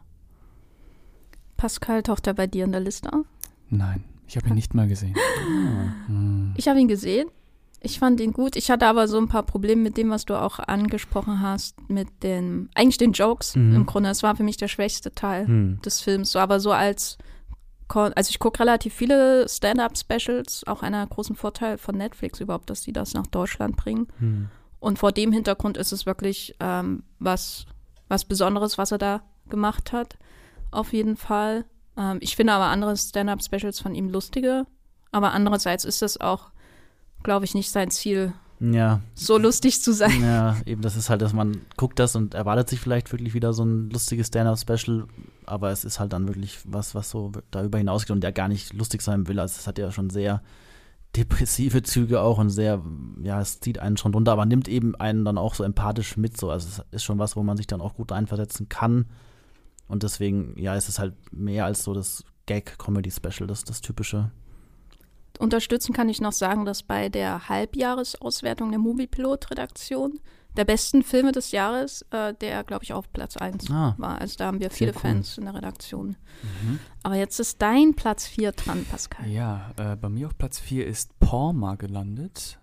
Pascal, taucht er bei dir in der Liste auf? Nein, ich habe ihn nicht mal gesehen. Ich habe ihn gesehen. Ich fand ihn gut. Ich hatte aber so ein paar Probleme mit dem, was du auch angesprochen hast, mit den Jokes im Grunde. Das war für mich der schwächste Teil des Films. So, aber so also ich gucke relativ viele Stand-Up-Specials, auch einer großen Vorteil von Netflix überhaupt, dass die das nach Deutschland bringen. Und vor dem Hintergrund ist es wirklich was Besonderes, was er da gemacht hat. Auf jeden Fall. Ich finde aber andere Stand-Up-Specials von ihm lustiger. Aber andererseits ist das auch, glaube ich, nicht sein Ziel, so lustig zu sein. Ja, eben das ist halt, dass man guckt das und erwartet sich vielleicht wirklich wieder so ein lustiges Stand-Up-Special, aber es ist halt dann wirklich was so darüber hinausgeht und der gar nicht lustig sein will. Also es hat ja schon sehr depressive Züge auch und sehr, ja, es zieht einen schon runter, aber nimmt eben einen dann auch so empathisch mit. So. Also es ist schon was, wo man sich dann auch gut reinversetzen kann. Und deswegen, ja, es ist halt mehr als so das Gag-Comedy-Special, das typische. Unterstützen kann ich noch sagen, dass bei der Halbjahresauswertung der Moviepilot-Redaktion der besten Filme des Jahres, der, glaube ich, auf Platz 1 war. Also da haben wir viele Fans in der Redaktion. Aber jetzt ist dein Platz 4 dran, Pascal. Ja, bei mir auf Platz 4 ist Palmer gelandet.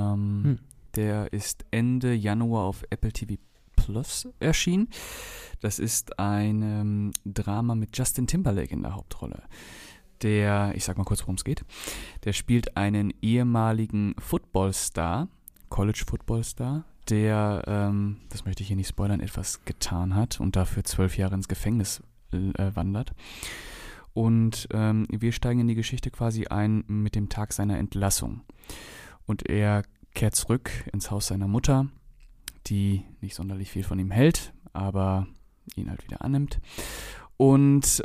Der ist Ende Januar auf Apple TV Plus erschienen. Das ist ein Drama mit Justin Timberlake in der Hauptrolle. Ich sag mal kurz, worum es geht. Der spielt einen ehemaligen Footballstar, College-Footballstar, der, das möchte ich hier nicht spoilern, etwas getan hat und dafür 12 Jahre ins Gefängnis wandert. Und wir steigen in die Geschichte quasi ein mit dem Tag seiner Entlassung. Und er kehrt zurück ins Haus seiner Mutter, die nicht sonderlich viel von ihm hält, aber ihn halt wieder annimmt. Und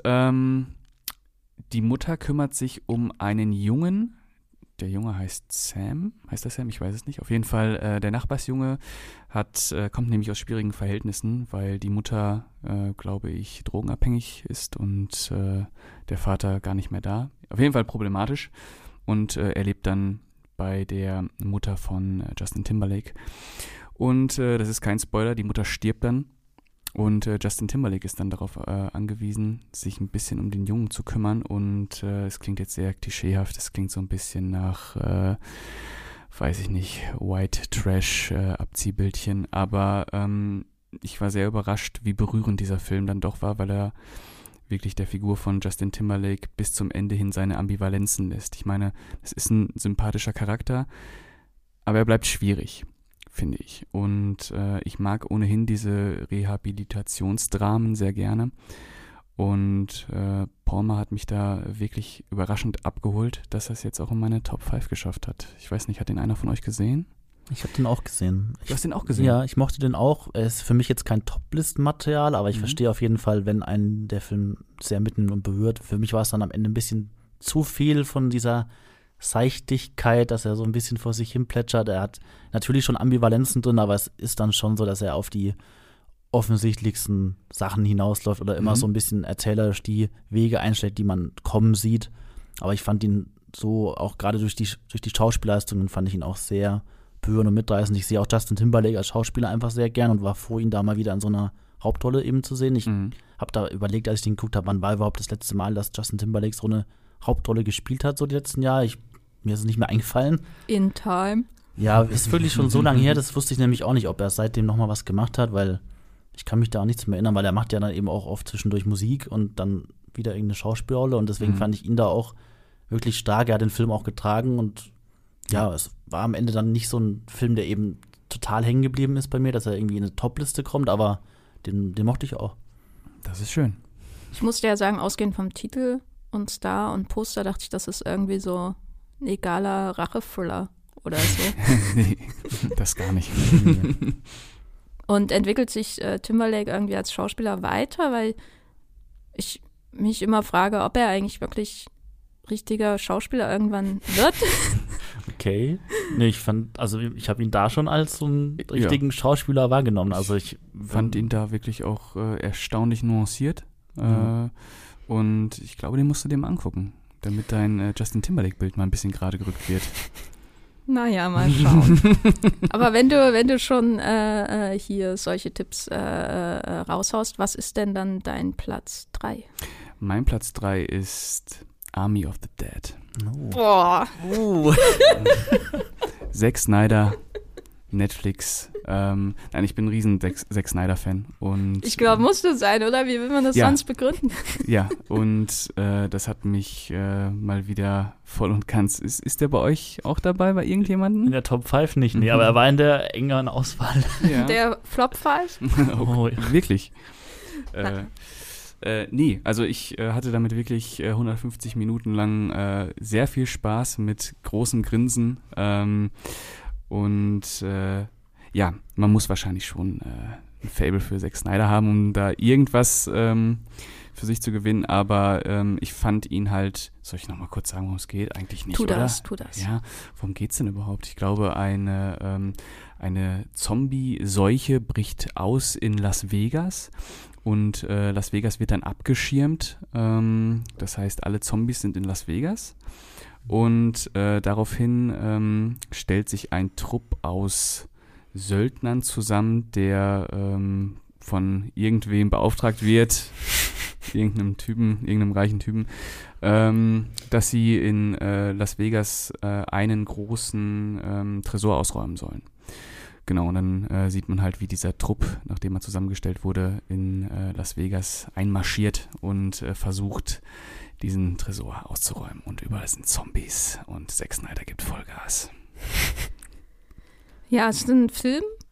die Mutter kümmert sich um einen Jungen. Der Junge heißt Sam. Heißt er Sam? Ich weiß es nicht. Auf jeden Fall, der Nachbarsjunge kommt nämlich aus schwierigen Verhältnissen, weil die Mutter, glaube ich, drogenabhängig ist und der Vater gar nicht mehr da. Auf jeden Fall problematisch. Und er lebt dann bei der Mutter von Justin Timberlake. Und das ist kein Spoiler, die Mutter stirbt dann. Und Justin Timberlake ist dann darauf angewiesen, sich ein bisschen um den Jungen zu kümmern. Und es klingt jetzt sehr klischeehaft, es klingt so ein bisschen nach, weiß ich nicht, White Trash Abziehbildchen. Aber ich war sehr überrascht, wie berührend dieser Film dann doch war, weil er wirklich der Figur von Justin Timberlake bis zum Ende hin seine Ambivalenzen lässt. Ich meine, es ist ein sympathischer Charakter, aber er bleibt schwierig, finde ich. Und ich mag ohnehin diese Rehabilitationsdramen sehr gerne. Und Palmer hat mich da wirklich überraschend abgeholt, dass er es jetzt auch in meine Top 5 geschafft hat. Ich weiß nicht, hat den einer von euch gesehen? Ich habe den auch gesehen. Du hast den auch gesehen? Ja, ich mochte den auch. Er ist für mich jetzt kein Top-List-Material, aber ich verstehe auf jeden Fall, wenn einen der Film sehr mitnimmt und berührt. Für mich war es dann am Ende ein bisschen zu viel von dieser Seichtigkeit, dass er so ein bisschen vor sich hin plätschert. Er hat natürlich schon Ambivalenzen drin, aber es ist dann schon so, dass er auf die offensichtlichsten Sachen hinausläuft oder immer so ein bisschen erzählerisch die Wege einschlägt, die man kommen sieht. Aber ich fand ihn so, auch gerade durch die Schauspielleistungen, fand ich ihn auch sehr berührend und mitreißend. Ich sehe auch Justin Timberlake als Schauspieler einfach sehr gern und war froh, ihn da mal wieder in so einer Hauptrolle eben zu sehen. Ich habe da überlegt, als ich den geguckt habe, wann war überhaupt das letzte Mal, dass Justin Timberlake so eine Hauptrolle gespielt hat, so die letzten Jahre. Mir ist es nicht mehr eingefallen. In Time. Ja, ist wirklich schon so lange her, das wusste ich nämlich auch nicht, ob er seitdem nochmal was gemacht hat, weil ich kann mich da auch nichts mehr erinnern, weil er macht ja dann eben auch oft zwischendurch Musik und dann wieder irgendeine Schauspielrolle und deswegen fand ich ihn da auch wirklich stark. Er hat den Film auch getragen und ja, es war am Ende dann nicht so ein Film, der eben total hängen geblieben ist bei mir, dass er irgendwie in eine Top-Liste kommt, aber den mochte ich auch. Das ist schön. Ich musste ja sagen, ausgehend vom Titel und Star und Poster dachte ich, das ist irgendwie so ein egaler Rache-Thriller oder so. Nee, das gar nicht. Und entwickelt sich Timberlake irgendwie als Schauspieler weiter, weil ich mich immer frage, ob er eigentlich wirklich richtiger Schauspieler irgendwann wird. Okay. Nee, ich habe ihn da schon als so einen richtigen Schauspieler wahrgenommen. Also ich fand ihn da wirklich auch erstaunlich nuanciert. Und ich glaube, den musst du dir mal angucken, damit dein Justin Timberlake-Bild mal ein bisschen gerade gerückt wird. Naja, mal schauen. Aber wenn du schon hier solche Tipps raushaust, was ist denn dann dein Platz 3? Mein Platz 3 ist Army of the Dead. Oh. Boah. Zack Snyder, Netflix. Nein, ich bin ein riesen Zack Snyder-Fan. Ich glaube, musst du sein, oder? Wie will man das sonst begründen? Ja, und das hat mich mal wieder voll und ganz. Ist der bei euch auch dabei, bei irgendjemandem? In der Top 5 nicht, nee, aber er war in der engeren Auswahl. Ja. Der Flop 5? Oh, wirklich? Nee, also ich hatte damit wirklich 150 Minuten lang sehr viel Spaß mit großem Grinsen und ja, man muss wahrscheinlich schon ein Faible für Zack Snyder haben, um da irgendwas für sich zu gewinnen, aber ich fand ihn halt, soll ich nochmal kurz sagen, worum es geht? Eigentlich nicht, tu oder? Tu das. Ja, worum geht's denn überhaupt? Ich glaube, eine Zombie-Seuche bricht aus in Las Vegas. Und Las Vegas wird dann abgeschirmt. Das heißt, alle Zombies sind in Las Vegas. Und daraufhin stellt sich ein Trupp aus Söldnern zusammen, der von irgendwem beauftragt wird, irgendeinem reichen Typen, dass sie in Las Vegas einen großen Tresor ausräumen sollen. Genau, und dann sieht man halt, wie dieser Trupp, nachdem er zusammengestellt wurde, in Las Vegas einmarschiert und versucht, diesen Tresor auszuräumen. Und überall sind Zombies und Zack Snyder gibt Vollgas. Ja, es ist ein Film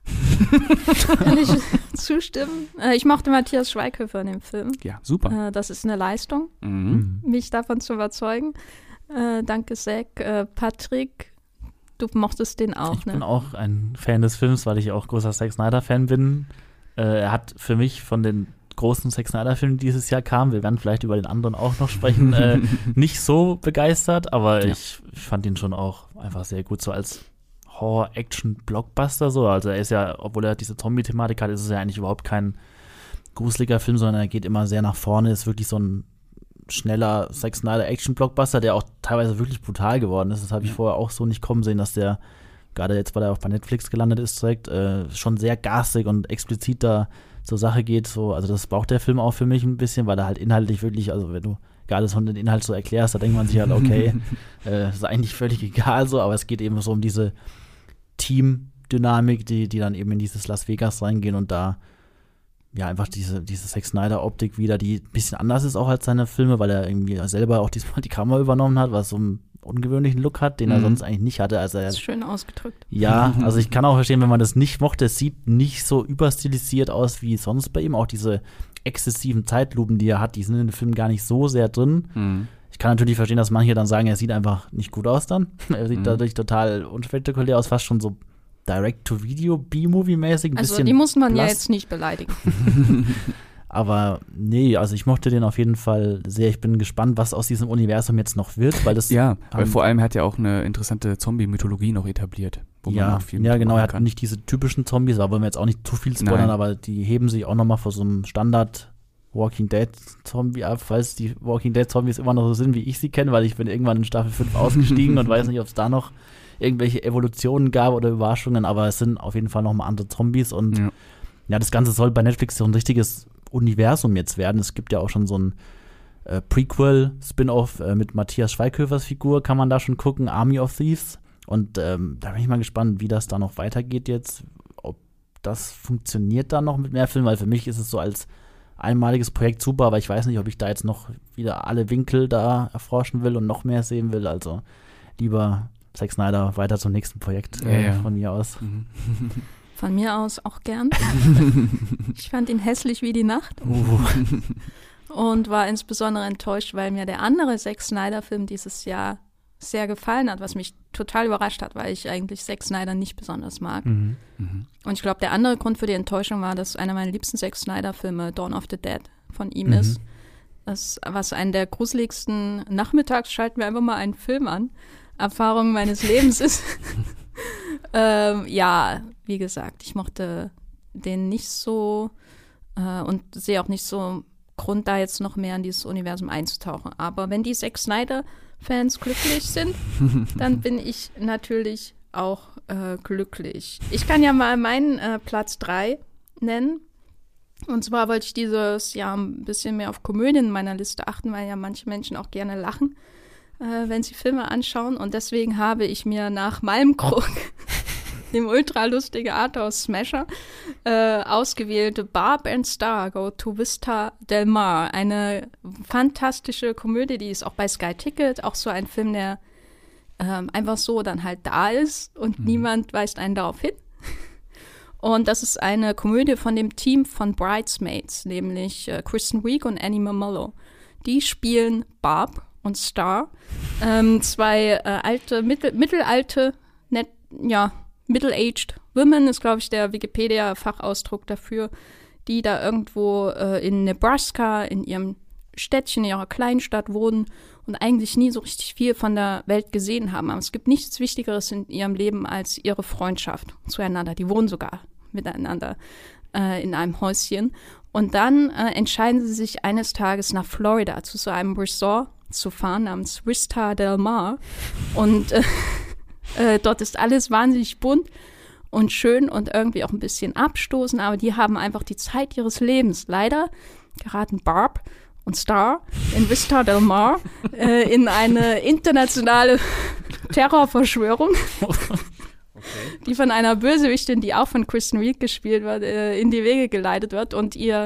Kann ich zustimmen. Ich mochte Matthias Schweighöfer in dem Film. Ja, super. Das ist eine Leistung, mich davon zu überzeugen. Danke, Zack. Patrick, du mochtest den auch, Ich bin auch ein Fan des Films, weil ich auch großer Zack Snyder-Fan bin. Er hat für mich von den großen Zack Snyder-Filmen, die dieses Jahr kamen, wir werden vielleicht über den anderen auch noch sprechen, nicht so begeistert, aber ich fand ihn schon auch einfach sehr gut, so als Horror-Action-Blockbuster so. Also er ist ja, obwohl er diese Zombie-Thematik hat, ist es ja eigentlich überhaupt kein gruseliger Film, sondern er geht immer sehr nach vorne, ist wirklich so ein schneller Zack Snyder Action-Blockbuster, der auch teilweise wirklich brutal geworden ist. Das habe ich vorher auch so nicht kommen sehen, dass der, gerade jetzt, weil er auch bei Netflix gelandet ist direkt, schon sehr garstig und explizit da zur Sache geht. So, also das braucht der Film auch für mich ein bisschen, weil er halt inhaltlich wirklich, also wenn du gerade so den Inhalt so erklärst, da denkt man sich halt, okay, ist eigentlich völlig egal so, aber es geht eben so um diese Team-Dynamik, die dann eben in dieses Las Vegas reingehen und da ja einfach diese Zack Snyder-Optik wieder, die ein bisschen anders ist auch als seine Filme, weil er irgendwie selber auch diesmal die Kamera übernommen hat, was so einen ungewöhnlichen Look hat, den er sonst eigentlich nicht hatte. Also das ist schön ausgedrückt. Ja, also ich kann auch verstehen, wenn man das nicht mochte, es sieht nicht so überstilisiert aus wie sonst bei ihm. Auch diese exzessiven Zeitlupen, die er hat, die sind in dem Film gar nicht so sehr drin. Ich kann natürlich verstehen, dass manche dann sagen, er sieht einfach nicht gut aus dann. Er sieht dadurch total unspektakulär aus, fast schon so Direct-to-Video, B-Movie-mäßig. Also die muss man ja jetzt nicht beleidigen. Aber nee, also ich mochte den auf jeden Fall sehr. Ich bin gespannt, was aus diesem Universum jetzt noch wird, weil das weil vor allem hat er auch eine interessante Zombie-Mythologie noch etabliert. Wo man noch viel genau, er hat nicht diese typischen Zombies, da wollen wir jetzt auch nicht zu viel spoilern, aber die heben sich auch nochmal vor so einem Standard Walking Dead Zombie ab, falls die Walking Dead Zombies immer noch so sind, wie ich sie kenne, weil ich bin irgendwann in Staffel 5 ausgestiegen und weiß nicht, ob es da noch irgendwelche Evolutionen gab oder Überraschungen, aber es sind auf jeden Fall nochmal andere Zombies und ja, das Ganze soll bei Netflix so ein richtiges Universum jetzt werden. Es gibt ja auch schon so ein Prequel-Spin-Off mit Matthias Schweighöfers Figur, kann man da schon gucken, Army of Thieves. Und da bin ich mal gespannt, wie das da noch weitergeht jetzt, ob das funktioniert da noch mit mehr Filmen, weil für mich ist es so als einmaliges Projekt super, aber ich weiß nicht, ob ich da jetzt noch wieder alle Winkel da erforschen will und noch mehr sehen will, also lieber Zack Snyder weiter zum nächsten Projekt von mir aus. Von mir aus auch gern. Ich fand ihn hässlich wie die Nacht. Und war insbesondere enttäuscht, weil mir der andere Zack Snyder-Film dieses Jahr sehr gefallen hat, was mich total überrascht hat, weil ich eigentlich Zack Snyder nicht besonders mag. Und ich glaube, der andere Grund für die Enttäuschung war, dass einer meiner liebsten Zack Snyder-Filme Dawn of the Dead von ihm ist. Das, was einen der gruseligsten nachmittags, schalten wir einfach mal einen Film an, Erfahrungen meines Lebens ist. Ja, wie gesagt, ich mochte den nicht so und sehe auch nicht so Grund, da jetzt noch mehr in dieses Universum einzutauchen. Aber wenn die Zack Snyder-Fans glücklich sind, dann bin ich natürlich auch glücklich. Ich kann ja mal meinen Platz 3 nennen. Und zwar wollte ich dieses Jahr ein bisschen mehr auf Komödien in meiner Liste achten, weil ja manche Menschen auch gerne lachen, wenn sie Filme anschauen. Und deswegen habe ich mir nach Malmkrog, dem ultralustigen Arthouse-Smasher, ausgewählte Barb and Star Go to Vista Del Mar. Eine fantastische Komödie, die ist auch bei Sky Ticket, auch so ein Film, der einfach so dann halt da ist und niemand weist einen darauf hin. Und das ist eine Komödie von dem Team von Bridesmaids, nämlich Kristen Wiig und Annie Mamolo. Die spielen Barb und Star, zwei alte, mittelalte, middle-aged Women ist, glaube ich, der Wikipedia-Fachausdruck dafür, die da irgendwo in Nebraska, in ihrem Städtchen, in ihrer Kleinstadt wohnen und eigentlich nie so richtig viel von der Welt gesehen haben. Aber es gibt nichts Wichtigeres in ihrem Leben als ihre Freundschaft zueinander. Die wohnen sogar miteinander in einem Häuschen. Und dann entscheiden sie sich eines Tages nach Florida zu so einem Resort zu fahren namens Vista Del Mar. Und dort ist alles wahnsinnig bunt und schön und irgendwie auch ein bisschen abstoßend, aber die haben einfach die Zeit ihres Lebens. Leider geraten Barb und Star in Vista Del Mar in eine internationale Terrorverschwörung, die von einer Bösewichtin, die auch von Kristen Wiig gespielt wird, in die Wege geleitet wird. Und ihr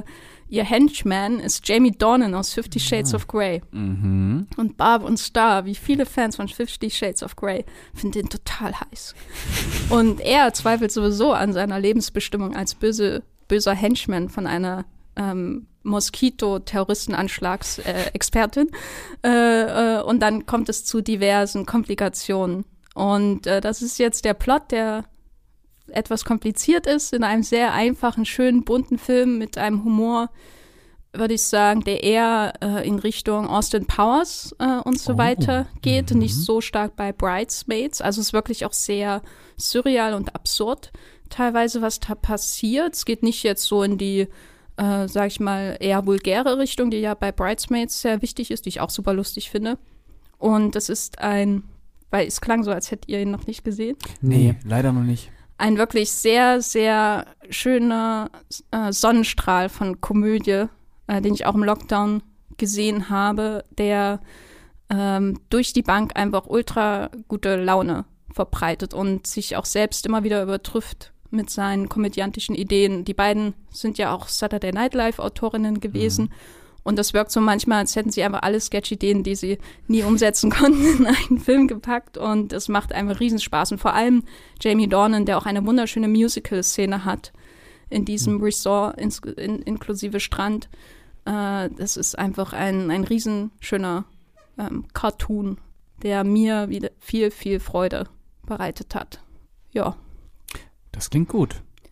ihr Henchman ist Jamie Dornan aus 50 Shades of Grey. Und Barb und Star, wie viele Fans von 50 Shades of Grey, finden den total heiß. Und er zweifelt sowieso an seiner Lebensbestimmung als böser Henchman von einer Moskito-Terroristenanschlagsexpertin. Und dann kommt es zu diversen Komplikationen. Und das ist jetzt der Plot, der etwas kompliziert ist, in einem sehr einfachen, schönen, bunten Film mit einem Humor, würde ich sagen, der eher in Richtung Austin Powers und so weiter geht, nicht so stark bei Bridesmaids. Also es ist wirklich auch sehr surreal und absurd teilweise, was da passiert. Es geht nicht jetzt so in die, sag ich mal, eher vulgäre Richtung, die ja bei Bridesmaids sehr wichtig ist, die ich auch super lustig finde. Und es ist weil es klang so, als hättet ihr ihn noch nicht gesehen. Nee, leider noch nicht. Ein wirklich sehr, sehr schöner Sonnenstrahl von Komödie, den ich auch im Lockdown gesehen habe, der durch die Bank einfach ultra gute Laune verbreitet und sich auch selbst immer wieder übertrifft mit seinen komödiantischen Ideen. Die beiden sind ja auch Saturday Night Live-Autorinnen gewesen. Und das wirkt so manchmal, als hätten sie einfach alle Sketch-Ideen, die sie nie umsetzen konnten, in einen Film gepackt. Und es macht einfach Riesenspaß. Und vor allem Jamie Dornan, der auch eine wunderschöne Musical-Szene hat in diesem Resort, inklusive Strand. Das ist einfach ein riesenschöner Cartoon, der mir wieder viel, viel Freude bereitet hat. Ja. Das klingt gut.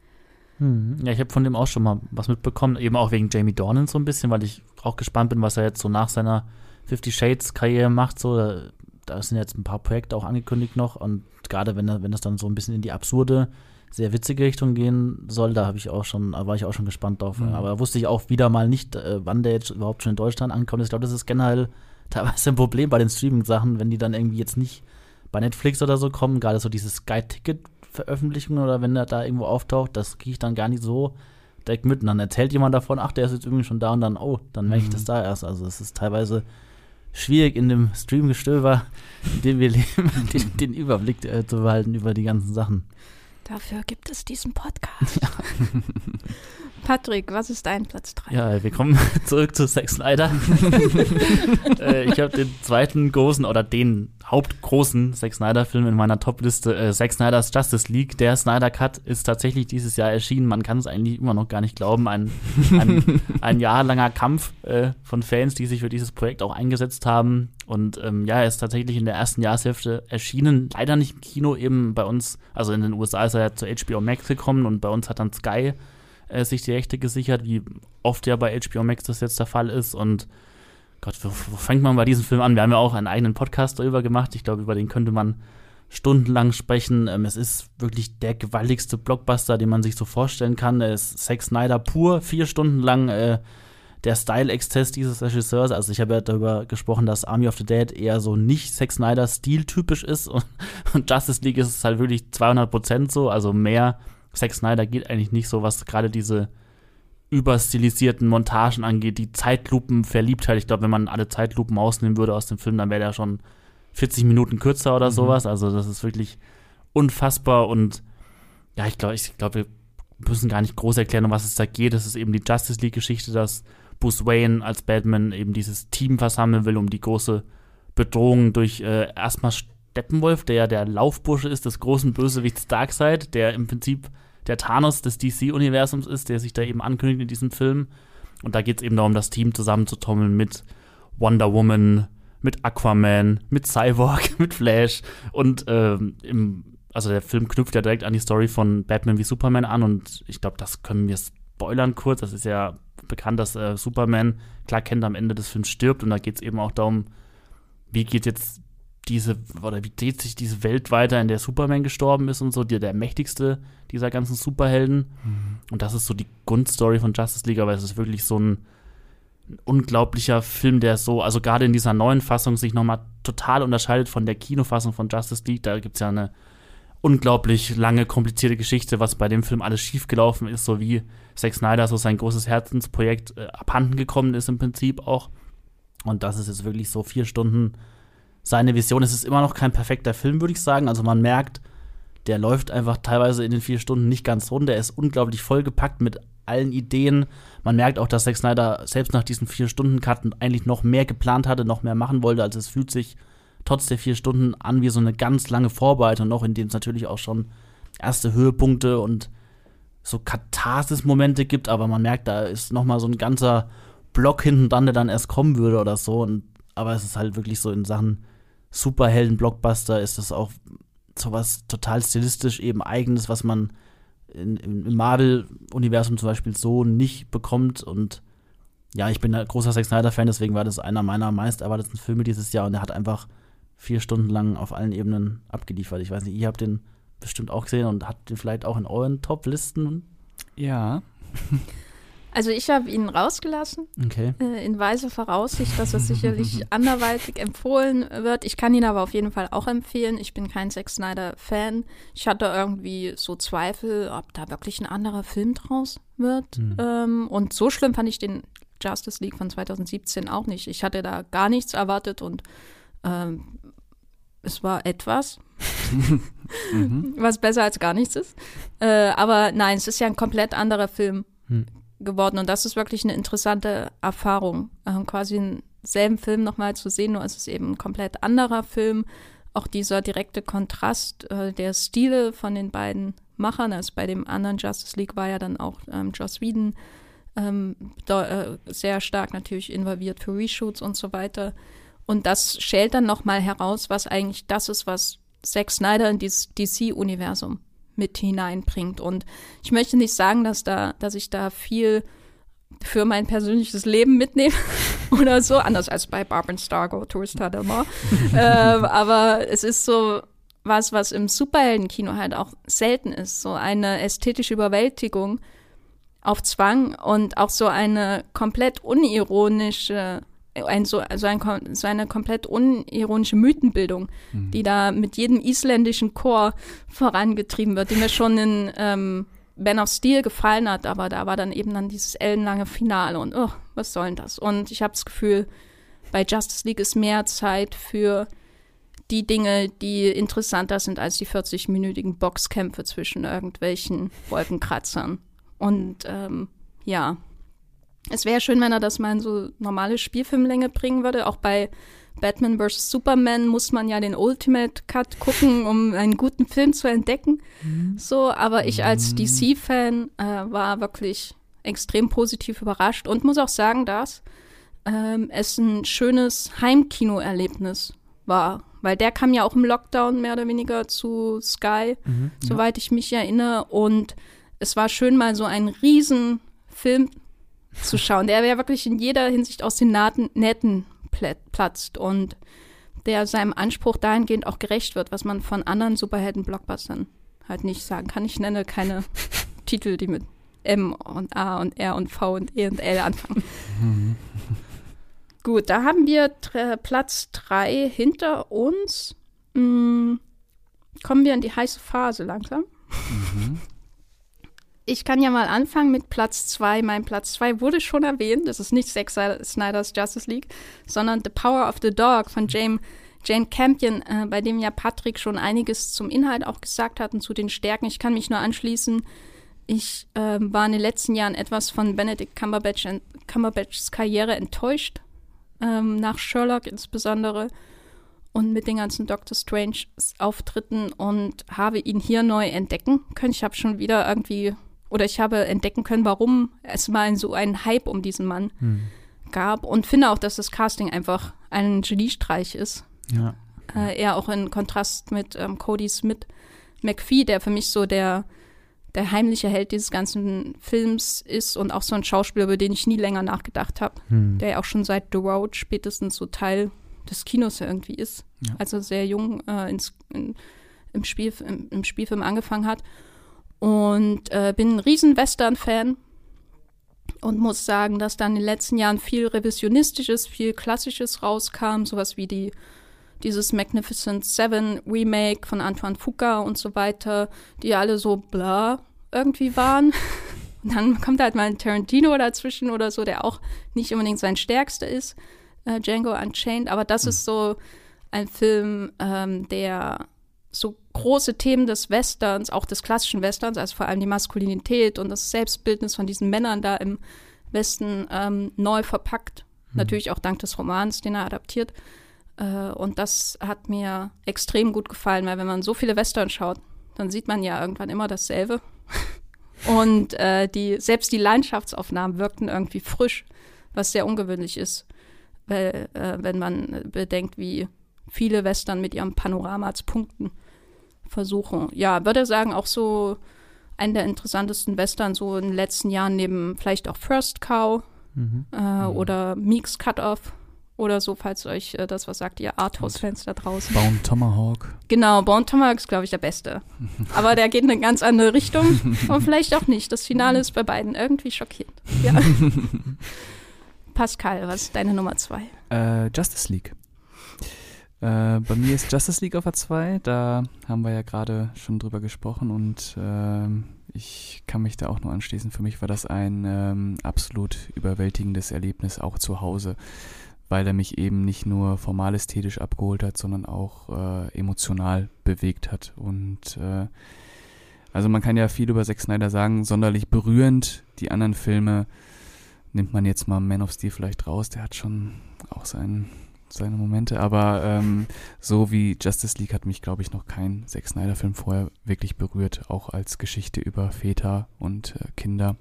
Ja, ich habe von dem auch schon mal was mitbekommen, eben auch wegen Jamie Dornan so ein bisschen, weil ich auch gespannt bin, was er jetzt so nach seiner 50 Shades Karriere macht. So, da sind jetzt ein paar Projekte auch angekündigt noch und gerade wenn das dann so ein bisschen in die absurde, sehr witzige Richtung gehen soll, war ich auch schon gespannt drauf. Aber da wusste ich auch wieder mal nicht, wann der jetzt überhaupt schon in Deutschland ankommt. Ich glaube, das ist generell teilweise ein Problem bei den Streaming-Sachen, wenn die dann irgendwie jetzt nicht bei Netflix oder so kommen, gerade so diese Sky-Ticket-Veröffentlichungen oder wenn der da irgendwo auftaucht, das kriege ich dann gar nicht so direkt mit. Und dann erzählt jemand davon, ach, der ist jetzt irgendwie schon da und dann, dann merke ich das da erst. Also es ist teilweise schwierig in dem Streamgestöber, in dem wir leben, den Überblick zu behalten über die ganzen Sachen. Dafür gibt es diesen Podcast. Ja. Patrick, was ist dein Platz 3? Ja, wir kommen zurück zu Zack Snyder. Ich habe den zweiten großen oder den hauptgroßen Zack Snyder-Film in meiner Top-Liste. Zack Snyders Justice League. Der Snyder Cut ist tatsächlich dieses Jahr erschienen. Man kann es eigentlich immer noch gar nicht glauben. Ein jahrelanger Kampf von Fans, die sich für dieses Projekt auch eingesetzt haben. Und er ist tatsächlich in der ersten Jahreshälfte erschienen. Leider nicht im Kino, eben bei uns. Also in den USA ist er ja zu HBO Max gekommen und bei uns hat dann Sky sich die Rechte gesichert, wie oft ja bei HBO Max das jetzt der Fall ist. Und Gott, wo fängt man bei diesem Film an? Wir haben ja auch einen eigenen Podcast darüber gemacht. Ich glaube, über den könnte man stundenlang sprechen. Es ist wirklich der gewaltigste Blockbuster, den man sich so vorstellen kann. Es ist Zack Snyder pur, 4 Stunden lang der Style-Exzess dieses Regisseurs. Also ich habe ja darüber gesprochen, dass Army of the Dead eher so nicht Zack Snyder stiltypisch ist und Justice League ist es halt wirklich 200% so, also mehr Zack Snyder geht eigentlich nicht so, was gerade diese überstilisierten Montagen angeht, die Zeitlupenverliebtheit. Ich glaube, wenn man alle Zeitlupen ausnehmen würde aus dem Film, dann wäre der schon 40 Minuten kürzer oder sowas. Also das ist wirklich unfassbar und ja, ich glaube, wir müssen gar nicht groß erklären, um was es da geht. Das ist eben die Justice League-Geschichte, dass Bruce Wayne als Batman eben dieses Team versammeln will, um die große Bedrohung durch erstmal Steppenwolf, der ja der Laufbursche ist des großen Bösewichts Darkseid, der im Prinzip der Thanos des DC-Universums ist, der sich da eben ankündigt in diesem Film. Und da geht es eben darum, das Team zusammenzutrommeln mit Wonder Woman, mit Aquaman, mit Cyborg, mit Flash. Und also der Film knüpft ja direkt an die Story von Batman wie Superman an. Und ich glaube, das können wir spoilern kurz. Das ist ja bekannt, dass Superman Clark Kent am Ende des Films stirbt. Und da geht es eben auch darum, wie dreht sich diese Welt weiter, in der Superman gestorben ist und so, der mächtigste dieser ganzen Superhelden. Und das ist so die Grundstory von Justice League, aber es ist wirklich so ein unglaublicher Film, der so, also gerade in dieser neuen Fassung sich nochmal total unterscheidet von der Kinofassung von Justice League. Da gibt es ja eine unglaublich lange, komplizierte Geschichte, was bei dem Film alles schiefgelaufen ist, so wie Zack Snyder so sein großes Herzensprojekt abhanden gekommen ist im Prinzip auch. Und das ist jetzt wirklich so 4 Stunden seine Vision. Es ist immer noch kein perfekter Film, würde ich sagen. Also man merkt, der läuft einfach teilweise in den 4 Stunden nicht ganz rund. Der ist unglaublich vollgepackt mit allen Ideen. Man merkt auch, dass Zack Snyder selbst nach diesen 4-Stunden-Cut eigentlich noch mehr geplant hatte, noch mehr machen wollte. Also es fühlt sich trotz der 4 Stunden an wie so eine ganz lange Vorbereitung noch, in dem es natürlich auch schon erste Höhepunkte und so Katharsis-Momente gibt. Aber man merkt, da ist noch mal so ein ganzer Block hinten dran, der dann erst kommen würde oder so. Aber es ist halt wirklich so in Sachen Superhelden-Blockbuster ist das auch sowas total stilistisch eben Eigenes, was man im Marvel-Universum zum Beispiel so nicht bekommt. Und ja, ich bin ein großer Zack Snyder-Fan, deswegen war das einer meiner meist erwarteten Filme dieses Jahr. Und er hat einfach 4 Stunden lang auf allen Ebenen abgeliefert. Ich weiß nicht, ihr habt den bestimmt auch gesehen und habt den vielleicht auch in euren Top-Listen? Ja. Also ich habe ihn rausgelassen, Okay. In weiser Voraussicht, dass er sicherlich anderweitig empfohlen wird. Ich kann ihn aber auf jeden Fall auch empfehlen. Ich bin kein Zack Snyder-Fan. Ich hatte irgendwie so Zweifel, ob da wirklich ein anderer Film draus wird. Und so schlimm fand ich den Justice League von 2017 auch nicht. Ich hatte da gar nichts erwartet und es war etwas, was besser als gar nichts ist. Aber nein, es ist ja ein komplett anderer Film geworden und das ist wirklich eine interessante Erfahrung, quasi denselben Film nochmal zu sehen, nur ist es eben ein komplett anderer Film. Auch dieser direkte Kontrast der Stile von den beiden Machern, also bei dem anderen Justice League war ja dann auch Joss Whedon sehr stark natürlich involviert für Reshoots und so weiter. Und das stellt dann nochmal heraus, was eigentlich das ist, was Zack Snyder in dieses DC-Universum mit hineinbringt. Und ich möchte nicht sagen, dass ich da viel für mein persönliches Leben mitnehme oder so, anders als bei Barbara Stargo, Tourista del Mar. Aber es ist so was im Superheldenkino halt auch selten ist, so eine ästhetische Überwältigung auf Zwang und auch so eine komplett unironische eine komplett unironische Mythenbildung, die da mit jedem isländischen Chor vorangetrieben wird, die mir schon in Man of Steel gefallen hat, aber da war dann eben dieses ellenlange Finale und was soll denn das? Und ich habe das Gefühl, bei Justice League ist mehr Zeit für die Dinge, die interessanter sind als die 40-minütigen Boxkämpfe zwischen irgendwelchen Wolkenkratzern. Und ja, es wäre schön, wenn er das mal in so normale Spielfilmlänge bringen würde. Auch bei Batman vs. Superman muss man ja den Ultimate Cut gucken, um einen guten Film zu entdecken. So, aber ich als DC-Fan war wirklich extrem positiv überrascht und muss auch sagen, dass es ein schönes Heimkino-Erlebnis war. Weil der kam ja auch im Lockdown mehr oder weniger zu Sky, soweit ich mich erinnere. Und es war schön, mal so einen riesen Film zu schauen, der ja wirklich in jeder Hinsicht aus den Nähten platzt und der seinem Anspruch dahingehend auch gerecht wird, was man von anderen Superhelden-Blockbustern halt nicht sagen kann. Ich nenne keine Titel, die mit M und A und R und V und E und L anfangen. Gut, da haben wir Platz 3 hinter uns. Kommen wir in die heiße Phase langsam. Ich kann ja mal anfangen mit Platz 2. Mein Platz 2 wurde schon erwähnt. Das ist nicht Zack Snyders Justice League, sondern The Power of the Dog von Jane Campion, bei dem ja Patrick schon einiges zum Inhalt auch gesagt hat und zu den Stärken. Ich kann mich nur anschließen. Ich war in den letzten Jahren etwas von Benedict Cumberbatchs Karriere enttäuscht, nach Sherlock insbesondere und mit den ganzen Doctor Strange Auftritten und habe ihn hier neu entdecken können. Ich habe schon wieder ich habe entdecken können, warum es mal so einen Hype um diesen Mann gab und finde auch, dass das Casting einfach ein Geniestreich ist. Ja. Eher auch in Kontrast mit Cody Smith McPhee, der für mich so der heimliche Held dieses ganzen Films ist und auch so ein Schauspieler, über den ich nie länger nachgedacht habe, der ja auch schon seit The Road spätestens so Teil des Kinos irgendwie ist, also sehr jung im Spielfilm angefangen hat. Und bin ein riesen Western-Fan und muss sagen, dass dann in den letzten Jahren viel Revisionistisches, viel Klassisches rauskam, sowas wie dieses Magnificent Seven Remake von Antoine Fuqua und so weiter, die alle so bla irgendwie waren. Und dann kommt halt mal ein Tarantino dazwischen oder so, der auch nicht unbedingt sein stärkster ist, Django Unchained, aber das ist so ein Film, der so große Themen des Westerns, auch des klassischen Westerns, also vor allem die Maskulinität und das Selbstbildnis von diesen Männern da im Westen neu verpackt. Natürlich auch dank des Romans, den er adaptiert. Und das hat mir extrem gut gefallen, weil wenn man so viele Western schaut, dann sieht man ja irgendwann immer dasselbe. Und selbst die Landschaftsaufnahmen wirkten irgendwie frisch, was sehr ungewöhnlich ist, weil, wenn man bedenkt, wie viele Western mit ihrem Panorama als Punkten versuchen. Ja, würde sagen, auch so einen der interessantesten Western so in den letzten Jahren neben vielleicht auch First Cow oder Meek's Cut-Off oder so, falls euch das was sagt, ihr Arthouse-Fans da draußen. Bone Tomahawk. Genau, Bone Tomahawk ist, glaube ich, der Beste. Aber der geht in eine ganz andere Richtung und vielleicht auch nicht. Das Finale ist bei beiden irgendwie schockierend. Ja. Pascal, was ist deine Nummer 2? Justice League. Bei mir ist Justice League auf der 2, da haben wir ja gerade schon drüber gesprochen und ich kann mich da auch nur anschließen. Für mich war das ein absolut überwältigendes Erlebnis, auch zu Hause, weil er mich eben nicht nur formal ästhetisch abgeholt hat, sondern auch emotional bewegt hat. Und also man kann ja viel über Zack Snyder sagen, sonderlich berührend. Die anderen Filme nimmt man jetzt mal Man of Steel vielleicht raus, der hat schon auch seine Momente, aber so wie Justice League hat mich, glaube ich, noch kein Zack Snyder-Film vorher wirklich berührt, auch als Geschichte über Väter und Kinder.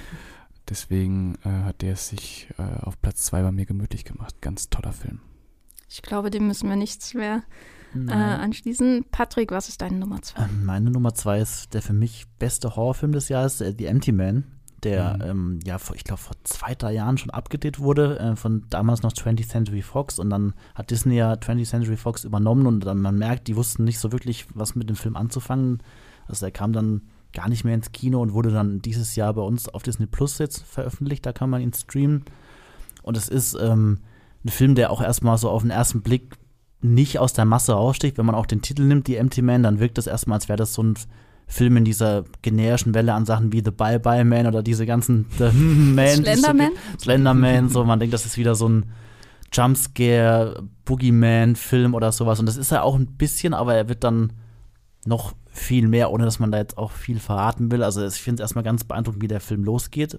Deswegen hat der es sich auf Platz 2 bei mir gemütlich gemacht. Ganz toller Film. Ich glaube, dem müssen wir nichts mehr anschließen. Patrick, was ist deine Nummer 2? Meine Nummer 2 ist der für mich beste Horrorfilm des Jahres, The Empty Man, der ich glaube vor 2-3 Jahren schon abgedreht wurde, von damals noch 20th Century Fox, und dann hat Disney ja 20th Century Fox übernommen und dann man merkt, die wussten nicht so wirklich, was mit dem Film anzufangen. Also der kam dann gar nicht mehr ins Kino und wurde dann dieses Jahr bei uns auf Disney Plus jetzt veröffentlicht, da kann man ihn streamen. Und es ist ein Film, der auch erstmal so auf den ersten Blick nicht aus der Masse raussticht. Wenn man auch den Titel nimmt, The Empty Man, dann wirkt das erstmal, als wäre das so ein Film in dieser generischen Welle an Sachen wie The Bye-Bye Man oder diese ganzen The Man. Slenderman? Slenderman, so, man denkt, das ist wieder so ein Jumpscare, Boogeyman-Film oder sowas. Und das ist er auch ein bisschen, aber er wird dann noch viel mehr, ohne dass man da jetzt auch viel verraten will. Also ich finde es erstmal ganz beeindruckend, wie der Film losgeht.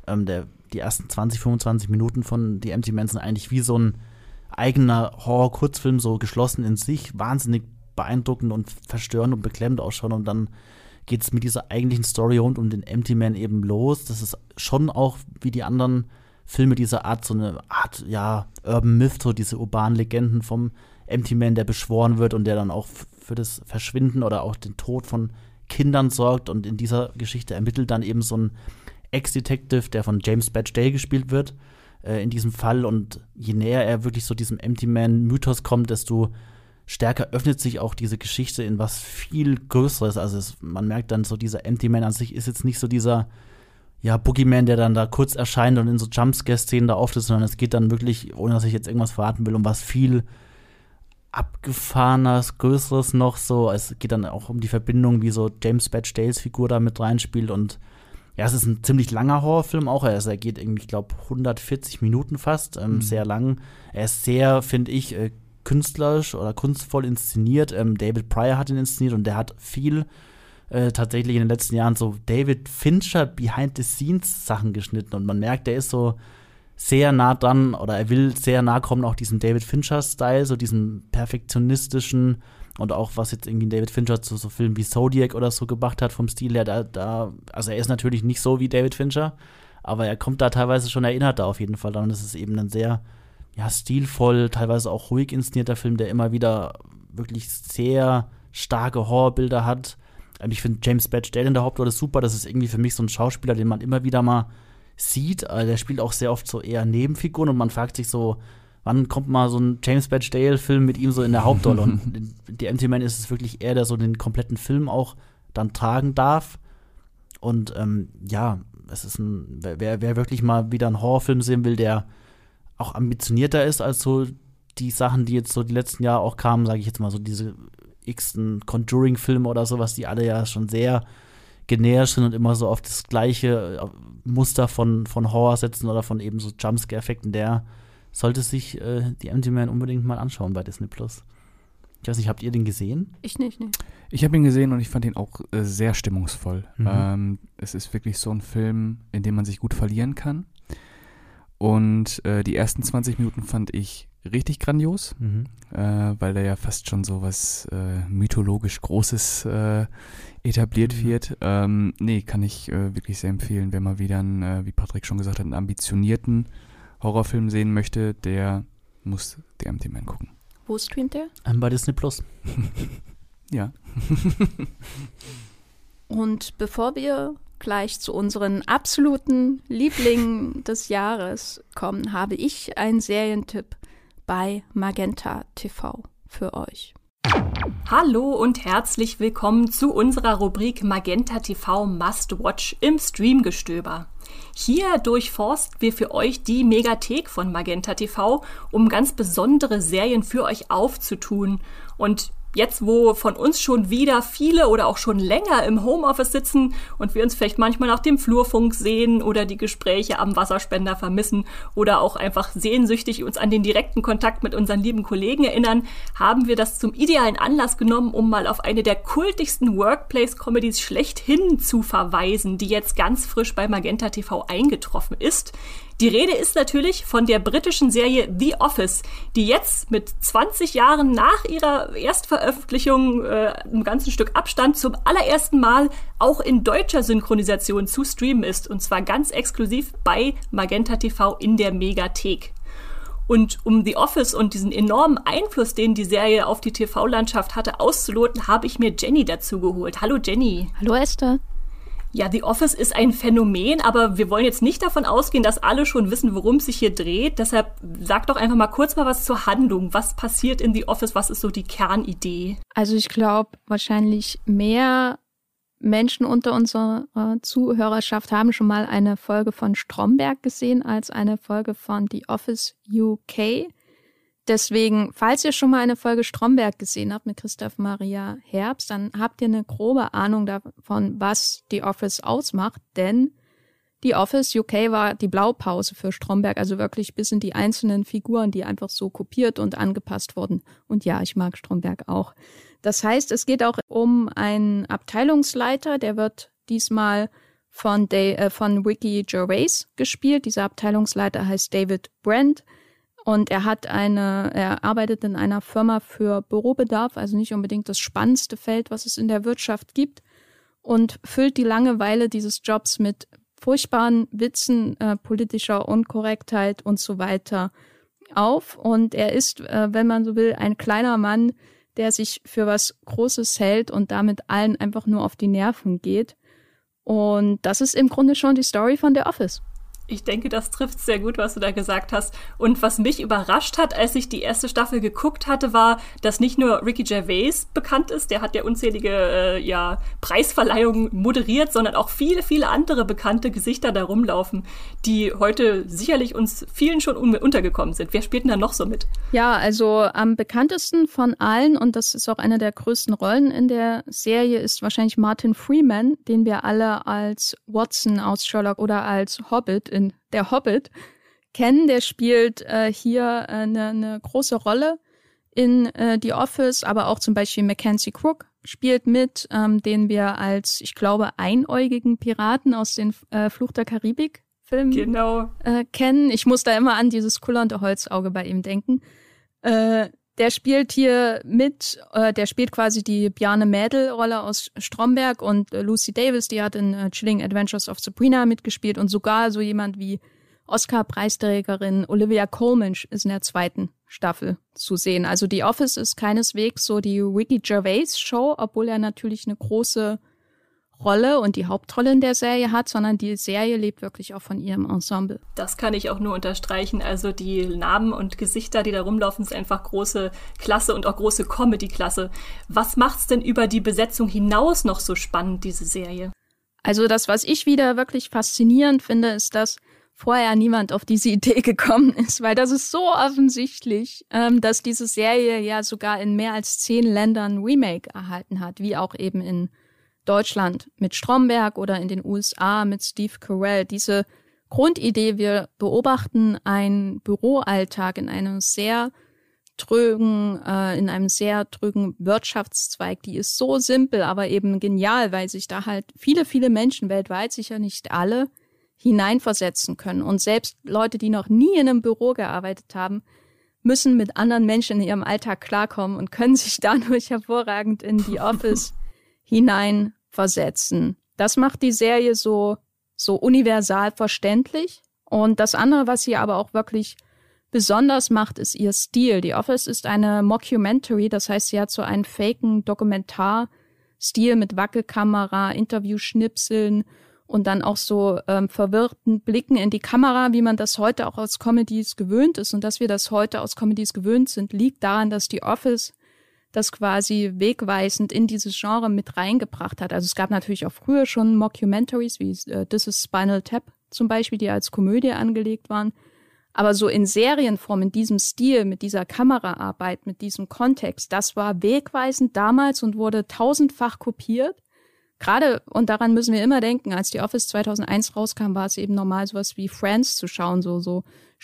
Die ersten 20, 25 Minuten von The Empty Man sind eigentlich wie so ein eigener Horror-Kurzfilm, so geschlossen in sich, wahnsinnig beeindruckend und verstörend und beklemmend auch schon. Und dann geht es mit dieser eigentlichen Story rund um den Empty Man eben los. Das ist schon auch wie die anderen Filme dieser Art, so eine Art, ja, Urban Myth, so diese urbanen Legenden vom Empty Man, der beschworen wird und der dann auch für das Verschwinden oder auch den Tod von Kindern sorgt. Und in dieser Geschichte ermittelt dann eben so ein Ex-Detective, der von James Badge Dale gespielt wird, in diesem Fall. Und je näher er wirklich so diesem Empty Man-Mythos kommt, desto stärker öffnet sich auch diese Geschichte in was viel Größeres. Also man merkt dann so, dieser Empty Man an sich ist jetzt nicht so dieser Boogeyman, der dann da kurz erscheint und in so Jumpscare-Szenen da auftritt, sondern es geht dann wirklich, ohne dass ich jetzt irgendwas verraten will, um was viel abgefahrenes, Größeres noch so. Es geht dann auch um die Verbindung, wie so James Badge Dales Figur da mit reinspielt. Und ja, es ist ein ziemlich langer Horrorfilm auch. Er geht irgendwie, ich glaube, 140 Minuten fast, sehr lang. Er ist sehr, finde ich, künstlerisch oder kunstvoll inszeniert. David Pryor hat ihn inszeniert und der hat viel tatsächlich in den letzten Jahren so David Fincher Behind-the-Scenes-Sachen geschnitten. Und man merkt, der ist so sehr nah dran oder er will sehr nah kommen, auch diesem David Fincher-Style, so diesen perfektionistischen und auch was jetzt irgendwie David Fincher zu so Filmen wie Zodiac oder so gemacht hat vom Stil her. Also er ist natürlich nicht so wie David Fincher, aber er kommt da teilweise schon erinnert da auf jeden Fall dran. Und es ist eben ein sehr stilvoll, teilweise auch ruhig inszenierter Film, der immer wieder wirklich sehr starke Horrorbilder hat. Ich finde James Badge Dale in der Hauptrolle super. Das ist irgendwie für mich so ein Schauspieler, den man immer wieder mal sieht. Der spielt auch sehr oft so eher Nebenfiguren und man fragt sich so, wann kommt mal so ein James Badge Dale-Film mit ihm so in der Hauptrolle? Und in The Empty Man ist es wirklich er, der so den kompletten Film auch dann tragen darf. Und es ist wer wirklich mal wieder einen Horrorfilm sehen will, der auch ambitionierter ist als so die Sachen, die jetzt so die letzten Jahre auch kamen, sage ich jetzt mal, so diese x-ten Conjuring-Filme oder sowas, die alle ja schon sehr generisch sind und immer so auf das gleiche Muster von Horror setzen oder von eben so Jumpscare-Effekten, der sollte sich die Empty Man unbedingt mal anschauen bei Disney Plus. Ich weiß nicht, habt ihr den gesehen? Ich nicht. Ich habe ihn gesehen und ich fand ihn auch sehr stimmungsvoll. Es ist wirklich so ein Film, in dem man sich gut verlieren kann. Und die ersten 20 Minuten fand ich richtig grandios, weil da ja fast schon so was mythologisch Großes etabliert wird. Kann ich wirklich sehr empfehlen, wer mal wieder einen, wie Patrick schon gesagt hat, einen ambitionierten Horrorfilm sehen möchte, der muss The Empty Man gucken. Wo streamt der? Bei Disney Plus. Ja. Und bevor wir gleich zu unseren absoluten Lieblingen des Jahres kommen, habe ich einen Serientipp bei Magenta TV für euch. Hallo und herzlich willkommen zu unserer Rubrik Magenta TV Must Watch im Streamgestöber. Hier durchforsten wir für euch die Megathek von Magenta TV, um ganz besondere Serien für euch aufzutun. Und jetzt, wo von uns schon wieder viele oder auch schon länger im Homeoffice sitzen und wir uns vielleicht manchmal nach dem Flurfunk sehen oder die Gespräche am Wasserspender vermissen oder auch einfach sehnsüchtig uns an den direkten Kontakt mit unseren lieben Kollegen erinnern, haben wir das zum idealen Anlass genommen, um mal auf eine der kultigsten Workplace-Comedies schlechthin zu verweisen, die jetzt ganz frisch bei Magenta TV eingetroffen ist. Die Rede ist natürlich von der britischen Serie The Office, die jetzt mit 20 Jahren nach ihrer Erstveröffentlichung einem ganzen Stück Abstand zum allerersten Mal auch in deutscher Synchronisation zu streamen ist. Und zwar ganz exklusiv bei Magenta TV in der Megathek. Und um The Office und diesen enormen Einfluss, den die Serie auf die TV-Landschaft hatte, auszuloten, habe ich mir Jenny dazu geholt. Hallo Jenny. Hallo Esther. Ja, The Office ist ein Phänomen, aber wir wollen jetzt nicht davon ausgehen, dass alle schon wissen, worum es sich hier dreht. Deshalb sag doch einfach mal kurz mal was zur Handlung. Was passiert in The Office? Was ist so die Kernidee? Also ich glaube, wahrscheinlich mehr Menschen unter unserer Zuhörerschaft haben schon mal eine Folge von Stromberg gesehen als eine Folge von The Office UK. Deswegen, falls ihr schon mal eine Folge Stromberg gesehen habt mit Christoph Maria Herbst, dann habt ihr eine grobe Ahnung davon, was The Office ausmacht, denn The Office UK war die Blaupause für Stromberg, also wirklich bis in die einzelnen Figuren, die einfach so kopiert und angepasst wurden. Und ja, ich mag Stromberg auch. Das heißt, es geht auch um einen Abteilungsleiter, der wird diesmal von Ricky Gervais gespielt. Dieser Abteilungsleiter heißt David Brent. Und er arbeitet in einer Firma für Bürobedarf, also nicht unbedingt das spannendste Feld, was es in der Wirtschaft gibt, und füllt die Langeweile dieses Jobs mit furchtbaren Witzen, politischer Unkorrektheit und so weiter auf. Und er ist, wenn man so will, ein kleiner Mann, der sich für was Großes hält und damit allen einfach nur auf die Nerven geht. Und das ist im Grunde schon die Story von The Office. Ich denke, das trifft sehr gut, was du da gesagt hast. Und was mich überrascht hat, als ich die erste Staffel geguckt hatte, war, dass nicht nur Ricky Gervais bekannt ist, der hat ja unzählige Preisverleihungen moderiert, sondern auch viele, viele andere bekannte Gesichter da rumlaufen, die heute sicherlich uns vielen schon untergekommen sind. Wer spielt denn da noch so mit? Ja, also am bekanntesten von allen, und das ist auch eine der größten Rollen in der Serie, ist wahrscheinlich Martin Freeman, den wir alle als Watson aus Sherlock oder als Hobbit in Der Hobbit kennen. Der spielt hier eine große Rolle in The Office, aber auch zum Beispiel Mackenzie Crook spielt mit, den wir als, ich glaube, einäugigen Piraten aus den Fluch der Karibik-Filmen kennen. Ich muss da immer an dieses kullernde Holzauge bei ihm denken. Der spielt hier mit, der spielt quasi die Bjarne Mädel-Rolle aus Stromberg, und Lucy Davis, die hat in Chilling Adventures of Sabrina mitgespielt, und sogar so jemand wie Oscar-Preisträgerin Olivia Colman ist in der 2. Staffel zu sehen. Also The Office ist keineswegs so die Ricky Gervais-Show, obwohl er natürlich eine große Rolle und die Hauptrolle in der Serie hat, sondern die Serie lebt wirklich auch von ihrem Ensemble. Das kann ich auch nur unterstreichen. Also die Namen und Gesichter, die da rumlaufen, ist einfach große Klasse und auch große Comedy-Klasse. Was macht's denn über die Besetzung hinaus noch so spannend, diese Serie? Also das, was ich wieder wirklich faszinierend finde, ist, dass vorher niemand auf diese Idee gekommen ist, weil das ist so offensichtlich, dass diese Serie ja sogar in mehr als 10 Ländern Remake erhalten hat, wie auch eben in Deutschland mit Stromberg oder in den USA mit Steve Carell. Diese Grundidee, wir beobachten einen Büroalltag in einem sehr in einem sehr trögen Wirtschaftszweig. Die ist so simpel, aber eben genial, weil sich da halt viele, viele Menschen weltweit, sicher nicht alle, hineinversetzen können. Und selbst Leute, die noch nie in einem Büro gearbeitet haben, müssen mit anderen Menschen in ihrem Alltag klarkommen und können sich dadurch hervorragend in die Office hineinversetzen. Das macht die Serie so universal verständlich. Und das andere, was sie aber auch wirklich besonders macht, ist ihr Stil. The Office ist eine Mockumentary, das heißt, sie hat so einen faken Dokumentarstil mit Wackelkamera, Interviewschnipseln und dann auch so verwirrten Blicken in die Kamera, wie man das heute auch aus Comedies gewöhnt ist. Und dass wir das heute aus Comedies gewöhnt sind, liegt daran, dass The Office das quasi wegweisend in dieses Genre mit reingebracht hat. Also es gab natürlich auch früher schon Mockumentaries, wie This is Spinal Tap zum Beispiel, die als Komödie angelegt waren. Aber so in Serienform, in diesem Stil, mit dieser Kameraarbeit, mit diesem Kontext, das war wegweisend damals und wurde tausendfach kopiert. Gerade, und daran müssen wir immer denken, als die Office 2001 rauskam, war es eben normal, sowas wie Friends zu schauen, so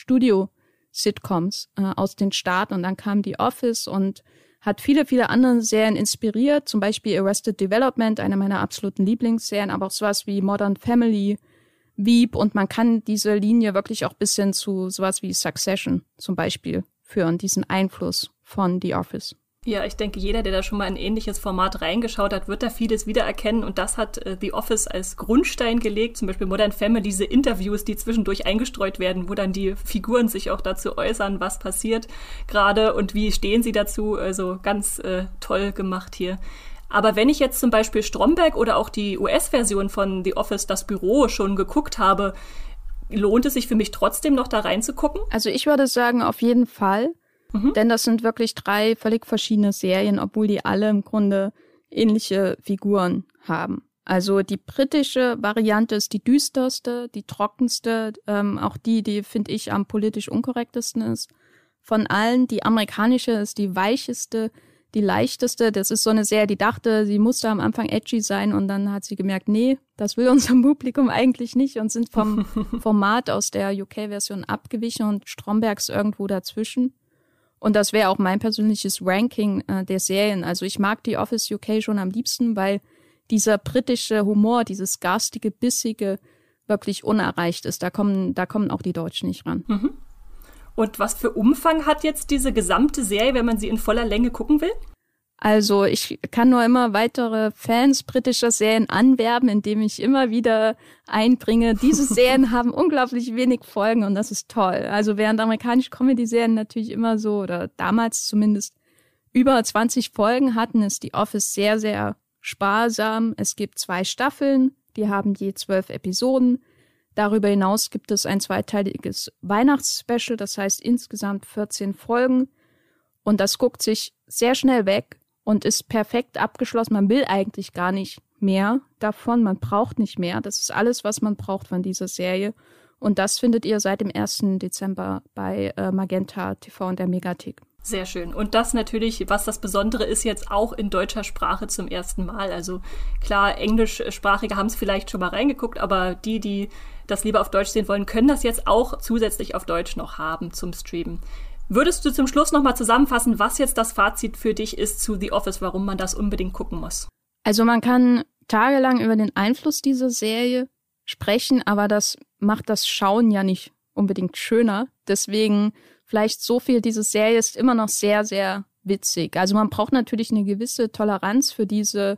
Studio-Sitcoms aus den Staaten. Und dann kam die Office und hat viele, viele andere Serien inspiriert, zum Beispiel Arrested Development, eine meiner absoluten Lieblingsserien, aber auch sowas wie Modern Family, Veep, und man kann diese Linie wirklich auch bis hin zu sowas wie Succession zum Beispiel führen, diesen Einfluss von The Office. Ja, ich denke, jeder, der da schon mal in ein ähnliches Format reingeschaut hat, wird da vieles wiedererkennen. Und das hat The Office als Grundstein gelegt. Zum Beispiel Modern Family, diese Interviews, die zwischendurch eingestreut werden, wo dann die Figuren sich auch dazu äußern, was passiert gerade und wie stehen sie dazu. Also ganz toll gemacht hier. Aber wenn ich jetzt zum Beispiel Stromberg oder auch die US-Version von The Office, das Büro, schon geguckt habe, lohnt es sich für mich trotzdem noch da reinzugucken? Also ich würde sagen, auf jeden Fall. Denn das sind wirklich 3 völlig verschiedene Serien, obwohl die alle im Grunde ähnliche Figuren haben. Also die britische Variante ist die düsterste, die trockenste, auch die finde ich am politisch unkorrektesten ist. Von allen, die amerikanische ist die weicheste, die leichteste. Das ist so eine Serie, die dachte, sie musste am Anfang edgy sein und dann hat sie gemerkt, nee, das will unser Publikum eigentlich nicht und sind vom Format aus der UK-Version abgewichen und Strombergs irgendwo dazwischen. Und das wäre auch mein persönliches Ranking der Serien. Also ich mag die Office UK schon am liebsten, weil dieser britische Humor, dieses garstige, bissige, wirklich unerreicht ist. Da kommen auch die Deutschen nicht ran. Mhm. Und was für Umfang hat jetzt diese gesamte Serie, wenn man sie in voller Länge gucken will? Also ich kann nur immer weitere Fans britischer Serien anwerben, indem ich immer wieder einbringe. Diese Serien haben unglaublich wenig Folgen und das ist toll. Also während amerikanische Comedy-Serien natürlich immer so, oder damals zumindest, über 20 Folgen hatten, ist die Office sehr, sehr sparsam. Es gibt 2 Staffeln, die haben je 12 Episoden. Darüber hinaus gibt es ein 2-teiliges Weihnachtsspecial, das heißt insgesamt 14 Folgen. Und das guckt sich sehr schnell weg und ist perfekt abgeschlossen. Man will eigentlich gar nicht mehr davon, man braucht nicht mehr. Das ist alles, was man braucht von dieser Serie. Und das findet ihr seit dem 1. Dezember bei Magenta TV und der Megathek. Sehr schön. Und das natürlich, was das Besondere ist, jetzt auch in deutscher Sprache zum ersten Mal. Also klar, Englischsprachige haben es vielleicht schon mal reingeguckt, aber die das lieber auf Deutsch sehen wollen, können das jetzt auch zusätzlich auf Deutsch noch haben zum Streamen. Würdest du zum Schluss nochmal zusammenfassen, was jetzt das Fazit für dich ist zu The Office, warum man das unbedingt gucken muss? Also man kann tagelang über den Einfluss dieser Serie sprechen, aber das macht das Schauen ja nicht unbedingt schöner. Deswegen vielleicht so viel, diese Serie ist immer noch sehr, sehr witzig. Also man braucht natürlich eine gewisse Toleranz für diese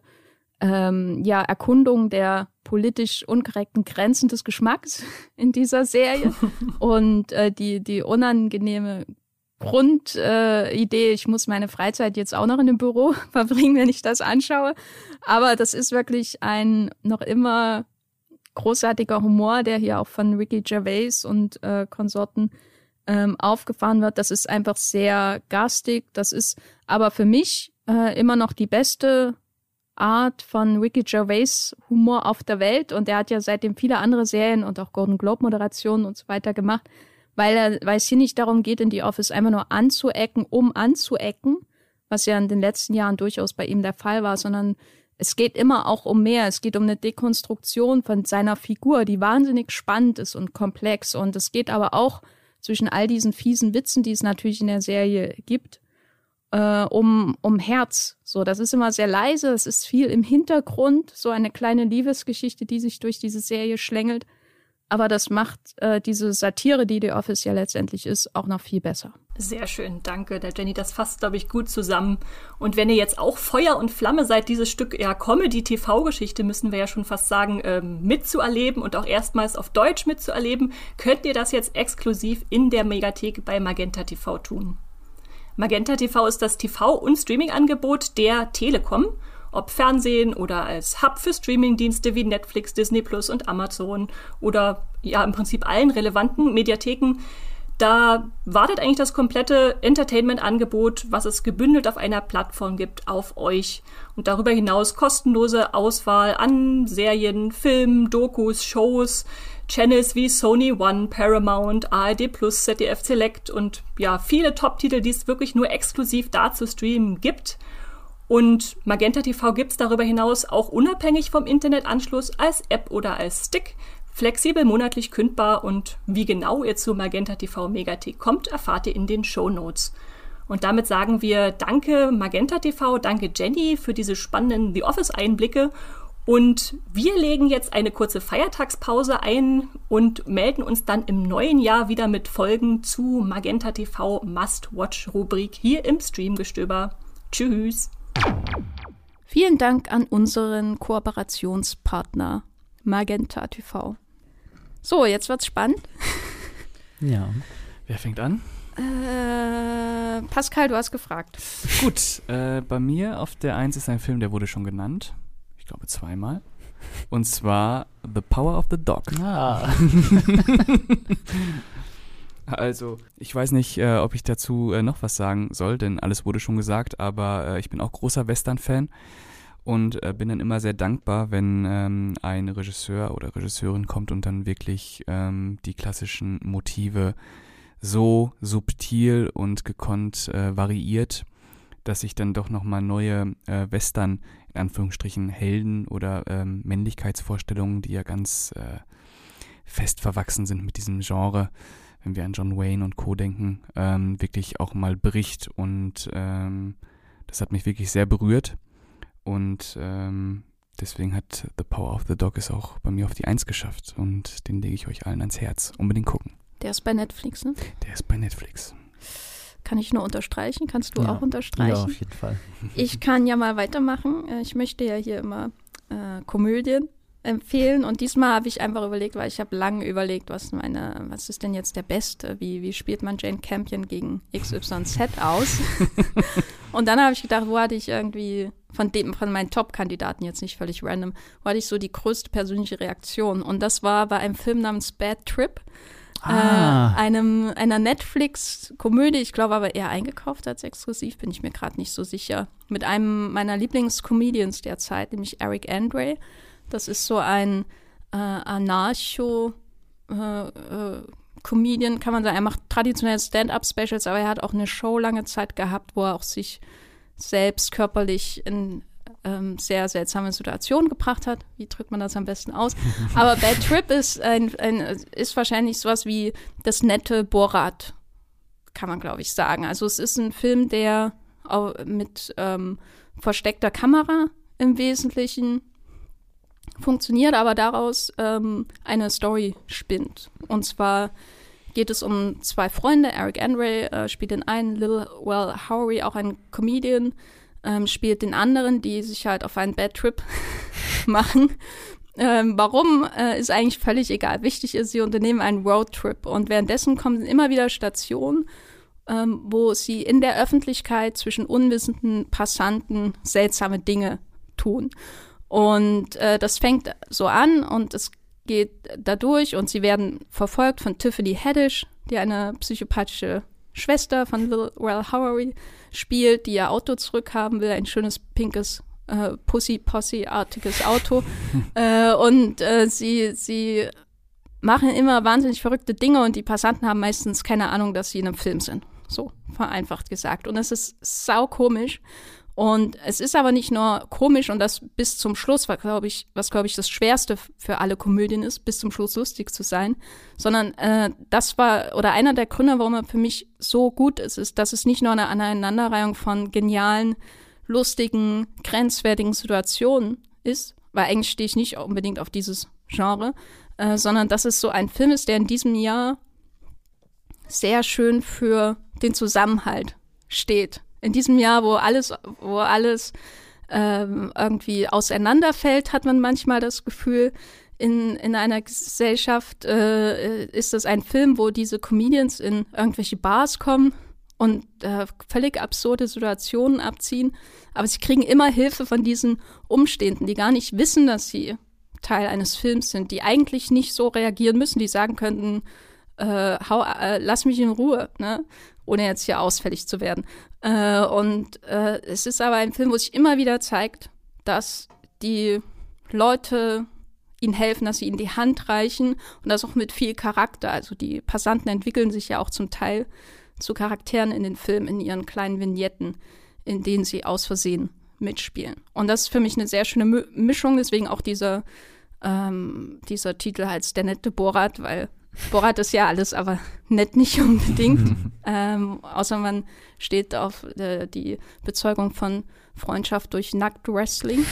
Erkundung der politisch unkorrekten Grenzen des Geschmacks in dieser Serie und die unangenehme Grundidee, ich muss meine Freizeit jetzt auch noch in einem Büro verbringen, wenn ich das anschaue. Aber das ist wirklich ein noch immer großartiger Humor, der hier auch von Ricky Gervais und Konsorten aufgefahren wird. Das ist einfach sehr garstig. Das ist aber für mich immer noch die beste Art von Ricky Gervais Humor auf der Welt. Und er hat ja seitdem viele andere Serien und auch Golden Globe Moderationen und so weiter gemacht, weil es hier nicht darum geht, in die Office einfach nur anzuecken, was ja in den letzten Jahren durchaus bei ihm der Fall war, sondern es geht immer auch um mehr. Es geht um eine Dekonstruktion von seiner Figur, die wahnsinnig spannend ist und komplex. Und es geht aber auch zwischen all diesen fiesen Witzen, die es natürlich in der Serie gibt, um Herz. So, das ist immer sehr leise, es ist viel im Hintergrund, so eine kleine Liebesgeschichte, die sich durch diese Serie schlängelt. Aber das macht diese Satire, die The Office ja letztendlich ist, auch noch viel besser. Sehr schön, danke, der Jenny. Das fasst, glaube ich, gut zusammen. Und wenn ihr jetzt auch Feuer und Flamme seid, dieses Stück Comedy-TV-Geschichte, müssen wir ja schon fast sagen, mitzuerleben und auch erstmals auf Deutsch mitzuerleben, könnt ihr das jetzt exklusiv in der Megathek bei Magenta TV tun. Magenta TV ist das TV- und Streaming-Angebot der Telekom. Ob Fernsehen oder als Hub für Streamingdienste wie Netflix, Disney Plus und Amazon oder ja im Prinzip allen relevanten Mediatheken. Da wartet eigentlich das komplette Entertainment-Angebot, was es gebündelt auf einer Plattform gibt, auf euch. Und darüber hinaus kostenlose Auswahl an Serien, Filmen, Dokus, Shows, Channels wie Sony One, Paramount, ARD Plus, ZDF Select und ja, viele Top-Titel, die es wirklich nur exklusiv da zu streamen gibt. Und Magenta TV gibt's darüber hinaus auch unabhängig vom Internetanschluss als App oder als Stick, flexibel monatlich kündbar und wie genau ihr zu Magenta TV Megathek kommt, erfahrt ihr in den Shownotes. Und damit sagen wir danke Magenta TV, danke Jenny für diese spannenden The Office Einblicke und wir legen jetzt eine kurze Feiertagspause ein und melden uns dann im neuen Jahr wieder mit Folgen zu Magenta TV Must-Watch Rubrik hier im Streamgestöber. Tschüss! Vielen Dank an unseren Kooperationspartner Magenta TV. So, jetzt wird's spannend. Ja. Wer fängt an? Pascal, du hast gefragt. Gut, bei mir auf der 1 ist ein Film, der wurde schon genannt. Ich glaube 2-mal. Und zwar The Power of the Dog. Ah. Also, ich weiß nicht, ob ich dazu noch was sagen soll, denn alles wurde schon gesagt, aber ich bin auch großer Western-Fan und bin dann immer sehr dankbar, wenn ein Regisseur oder Regisseurin kommt und dann wirklich die klassischen Motive so subtil und gekonnt variiert, dass sich dann doch nochmal neue Western, in Anführungsstrichen Helden oder Männlichkeitsvorstellungen, die ja ganz fest verwachsen sind mit diesem Genre, wenn wir an John Wayne und Co. denken, wirklich auch mal bricht und das hat mich wirklich sehr berührt und deswegen hat The Power of the Dog es auch bei mir auf die 1 geschafft und den lege ich euch allen ans Herz. Unbedingt gucken. Der ist bei Netflix, ne? Der ist bei Netflix. Kann ich nur unterstreichen? Kannst du Ja. auch unterstreichen? Ja, auf jeden Fall. Ich kann ja mal weitermachen. Ich möchte ja hier immer Komödien empfehlen und diesmal habe ich einfach überlegt, weil ich habe lange überlegt, was ist denn jetzt der Beste? Wie spielt man Jane Campion gegen XYZ aus? Und dann habe ich gedacht, wo hatte ich irgendwie von meinen Top-Kandidaten jetzt nicht völlig random, wo hatte ich so die größte persönliche Reaktion und das war bei einem Film namens Bad Trip. Einer Netflix-Komödie, ich glaube aber eher eingekauft als exklusiv, bin ich mir gerade nicht so sicher. Mit einem meiner Lieblingscomedians derzeit, nämlich Eric Andre. Das ist so ein Anarcho-Comedian, kann man sagen. Er macht traditionelle Stand-up-Specials, aber er hat auch eine Show lange Zeit gehabt, wo er auch sich selbst körperlich in sehr seltsame Situationen gebracht hat. Wie drückt man das am besten aus? Aber Bad Trip ist ist wahrscheinlich sowas wie das nette Borat, kann man, glaube ich, sagen. Also es ist ein Film, der auch mit versteckter Kamera im Wesentlichen funktioniert, aber daraus eine Story spinnt. Und zwar geht es um 2 Freunde. Eric Andre spielt den einen, Lil Well Howery, auch ein Comedian, spielt den anderen, die sich halt auf einen Bad Trip machen. Warum, ist eigentlich völlig egal. Wichtig ist, sie unternehmen einen Roadtrip und währenddessen kommen immer wieder Stationen, wo sie in der Öffentlichkeit zwischen unwissenden Passanten seltsame Dinge tun. Und das fängt so an und es geht dadurch und sie werden verfolgt von Tiffany Haddish, die eine psychopathische Schwester von Lil Well Howery spielt, die ihr Auto zurückhaben will, ein schönes pinkes Pussy-Posse-artiges Auto. Und sie machen immer wahnsinnig verrückte Dinge und die Passanten haben meistens keine Ahnung, dass sie in einem Film sind. So, vereinfacht gesagt. Und es ist saukomisch. Und es ist aber nicht nur komisch und das bis zum Schluss, was glaube ich das Schwerste für alle Komödien ist, bis zum Schluss lustig zu sein, sondern das war, oder einer der Gründe, warum er für mich so gut ist, dass es nicht nur eine Aneinanderreihung von genialen, lustigen, grenzwertigen Situationen ist, weil eigentlich stehe ich nicht unbedingt auf dieses Genre, sondern dass es so ein Film ist, der in diesem Jahr sehr schön für den Zusammenhalt steht. In diesem Jahr, wo alles irgendwie auseinanderfällt, hat man manchmal das Gefühl, in einer Gesellschaft ist das ein Film, wo diese Comedians in irgendwelche Bars kommen und völlig absurde Situationen abziehen. Aber sie kriegen immer Hilfe von diesen Umstehenden, die gar nicht wissen, dass sie Teil eines Films sind, die eigentlich nicht so reagieren müssen, die sagen könnten, lass mich in Ruhe, ne? Ohne jetzt hier ausfällig zu werden. Es ist aber ein Film, wo sich immer wieder zeigt, dass die Leute ihnen helfen, dass sie ihnen die Hand reichen und das auch mit viel Charakter. Also die Passanten entwickeln sich ja auch zum Teil zu Charakteren in den Filmen, in ihren kleinen Vignetten, in denen sie aus Versehen mitspielen. Und das ist für mich eine sehr schöne Mischung, deswegen auch dieser Titel heißt Der nette Borat, weil Borat ist ja alles, aber nett nicht unbedingt. Außer man steht auf die Bezeugung von Freundschaft durch Nackt-Wrestling.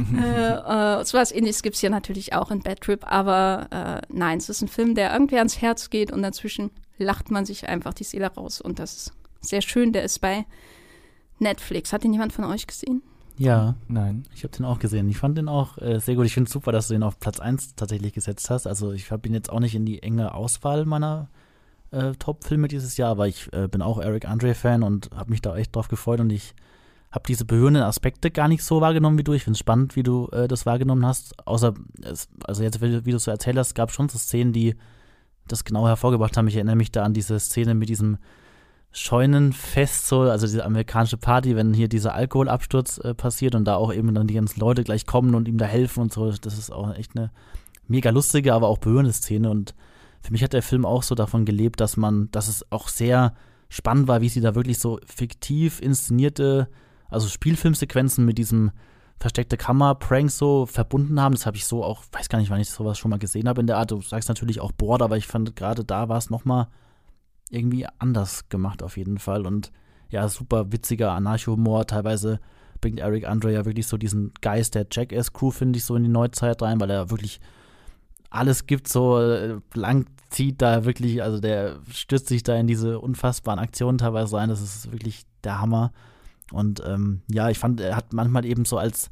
Sowas Ähnliches gibt es hier natürlich auch in Bad Trip, aber nein, es ist ein Film, der irgendwie ans Herz geht und dazwischen lacht man sich einfach die Seele raus und das ist sehr schön. Der ist bei Netflix. Hat den jemand von euch gesehen? Ja, nein. Ich habe den auch gesehen. Ich fand den auch sehr gut. Ich finde es super, dass du den auf Platz 1 tatsächlich gesetzt hast. Also ich habe ihn jetzt auch nicht in die enge Auswahl meiner Top-Filme dieses Jahr, aber ich bin auch Eric Andre-Fan und habe mich da echt drauf gefreut und ich habe diese berührenden Aspekte gar nicht so wahrgenommen wie du. Ich finde es spannend, wie du das wahrgenommen hast. Also jetzt, wie du es so erzählt hast, gab es schon so Szenen, die das genau hervorgebracht haben. Ich erinnere mich da an diese Szene mit diesem Scheunenfest, so, also diese amerikanische Party, wenn hier dieser Alkoholabsturz passiert und da auch eben dann die ganzen Leute gleich kommen und ihm da helfen und so. Das ist auch echt eine mega lustige, aber auch berührende Szene und für mich hat der Film auch so davon gelebt, dass es auch sehr spannend war, wie sie da wirklich so fiktiv inszenierte, also Spielfilmsequenzen mit diesem versteckte Kamera-Prank so verbunden haben. Das habe ich so auch, weiß gar nicht, wann ich sowas schon mal gesehen habe in der Art. Du sagst natürlich auch Board, aber ich fand gerade da war es nochmal irgendwie anders gemacht auf jeden Fall und ja, super witziger Anarcho-Humor. Teilweise bringt Eric Andre ja wirklich so diesen Geist der Jackass-Crew, finde ich, so in die Neuzeit rein, weil er wirklich alles gibt, so lang zieht da wirklich, also der stürzt sich da in diese unfassbaren Aktionen teilweise rein, das ist wirklich der Hammer und ja, ich fand, er hat manchmal eben so als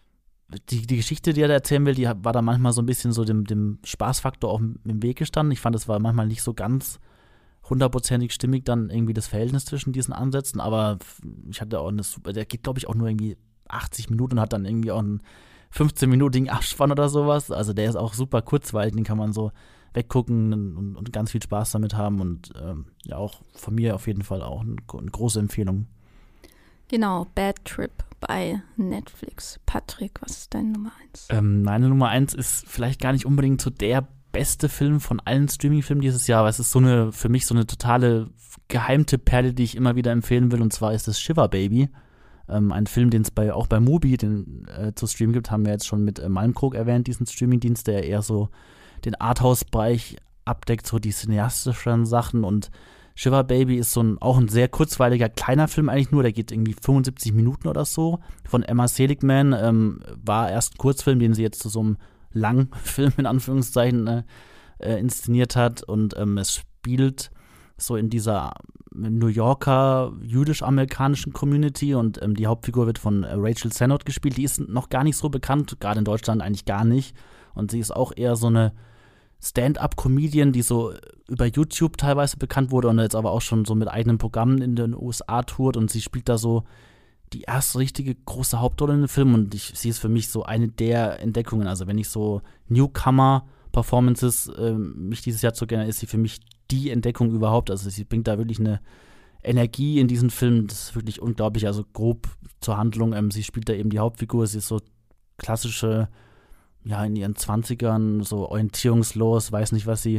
die Geschichte, die er da erzählen will, die war da manchmal so ein bisschen so dem Spaßfaktor auch im Weg gestanden. Ich fand, es war manchmal nicht so ganz hundertprozentig stimmig dann irgendwie das Verhältnis zwischen diesen Ansätzen, aber ich hatte auch der geht glaube ich auch nur irgendwie 80 Minuten und hat dann irgendwie auch einen 15-minütigen Abspann oder sowas, also der ist auch super kurzweilig, den kann man so weggucken und ganz viel Spaß damit haben und ja auch von mir auf jeden Fall auch eine große Empfehlung. Genau, Bad Trip bei Netflix. Patrick, was ist deine Nummer 1? Meine Nummer 1 ist vielleicht gar nicht unbedingt so der beste Film von allen Streaming-Filmen dieses Jahr, aber es ist für mich so eine totale Geheimtipp-Perle, die ich immer wieder empfehlen will, und zwar ist es Shiver Baby. Ein Film, den es auch bei Mubi zu streamen gibt, haben wir jetzt schon mit Malmkrog erwähnt, diesen Streaming-Dienst, der eher so den Arthouse-Bereich abdeckt, so die cineastischen Sachen, und Shiver Baby ist auch ein sehr kurzweiliger, kleiner Film eigentlich nur, der geht irgendwie 75 Minuten oder so, von Emma Seligman, war erst ein Kurzfilm, den sie jetzt zu so einem Langfilm in Anführungszeichen inszeniert hat, und es spielt so in dieser New Yorker jüdisch-amerikanischen Community, und die Hauptfigur wird von Rachel Sennott gespielt. Die ist noch gar nicht so bekannt, gerade in Deutschland eigentlich gar nicht, und sie ist auch eher so eine Stand-up-Comedian, die so über YouTube teilweise bekannt wurde und jetzt aber auch schon so mit eigenen Programmen in den USA tourt, und sie spielt da so die erste richtige große Hauptrolle in dem Film, und sie ist für mich so eine der Entdeckungen. Also wenn ich so Newcomer-Performances mich dieses Jahr zu gerne, ist sie für mich die Entdeckung überhaupt. Also sie bringt da wirklich eine Energie in diesen Film, das ist wirklich unglaublich. Also grob zur Handlung, sie spielt da eben die Hauptfigur, sie ist so klassische, ja, in ihren 20ern, so orientierungslos, weiß nicht, was sie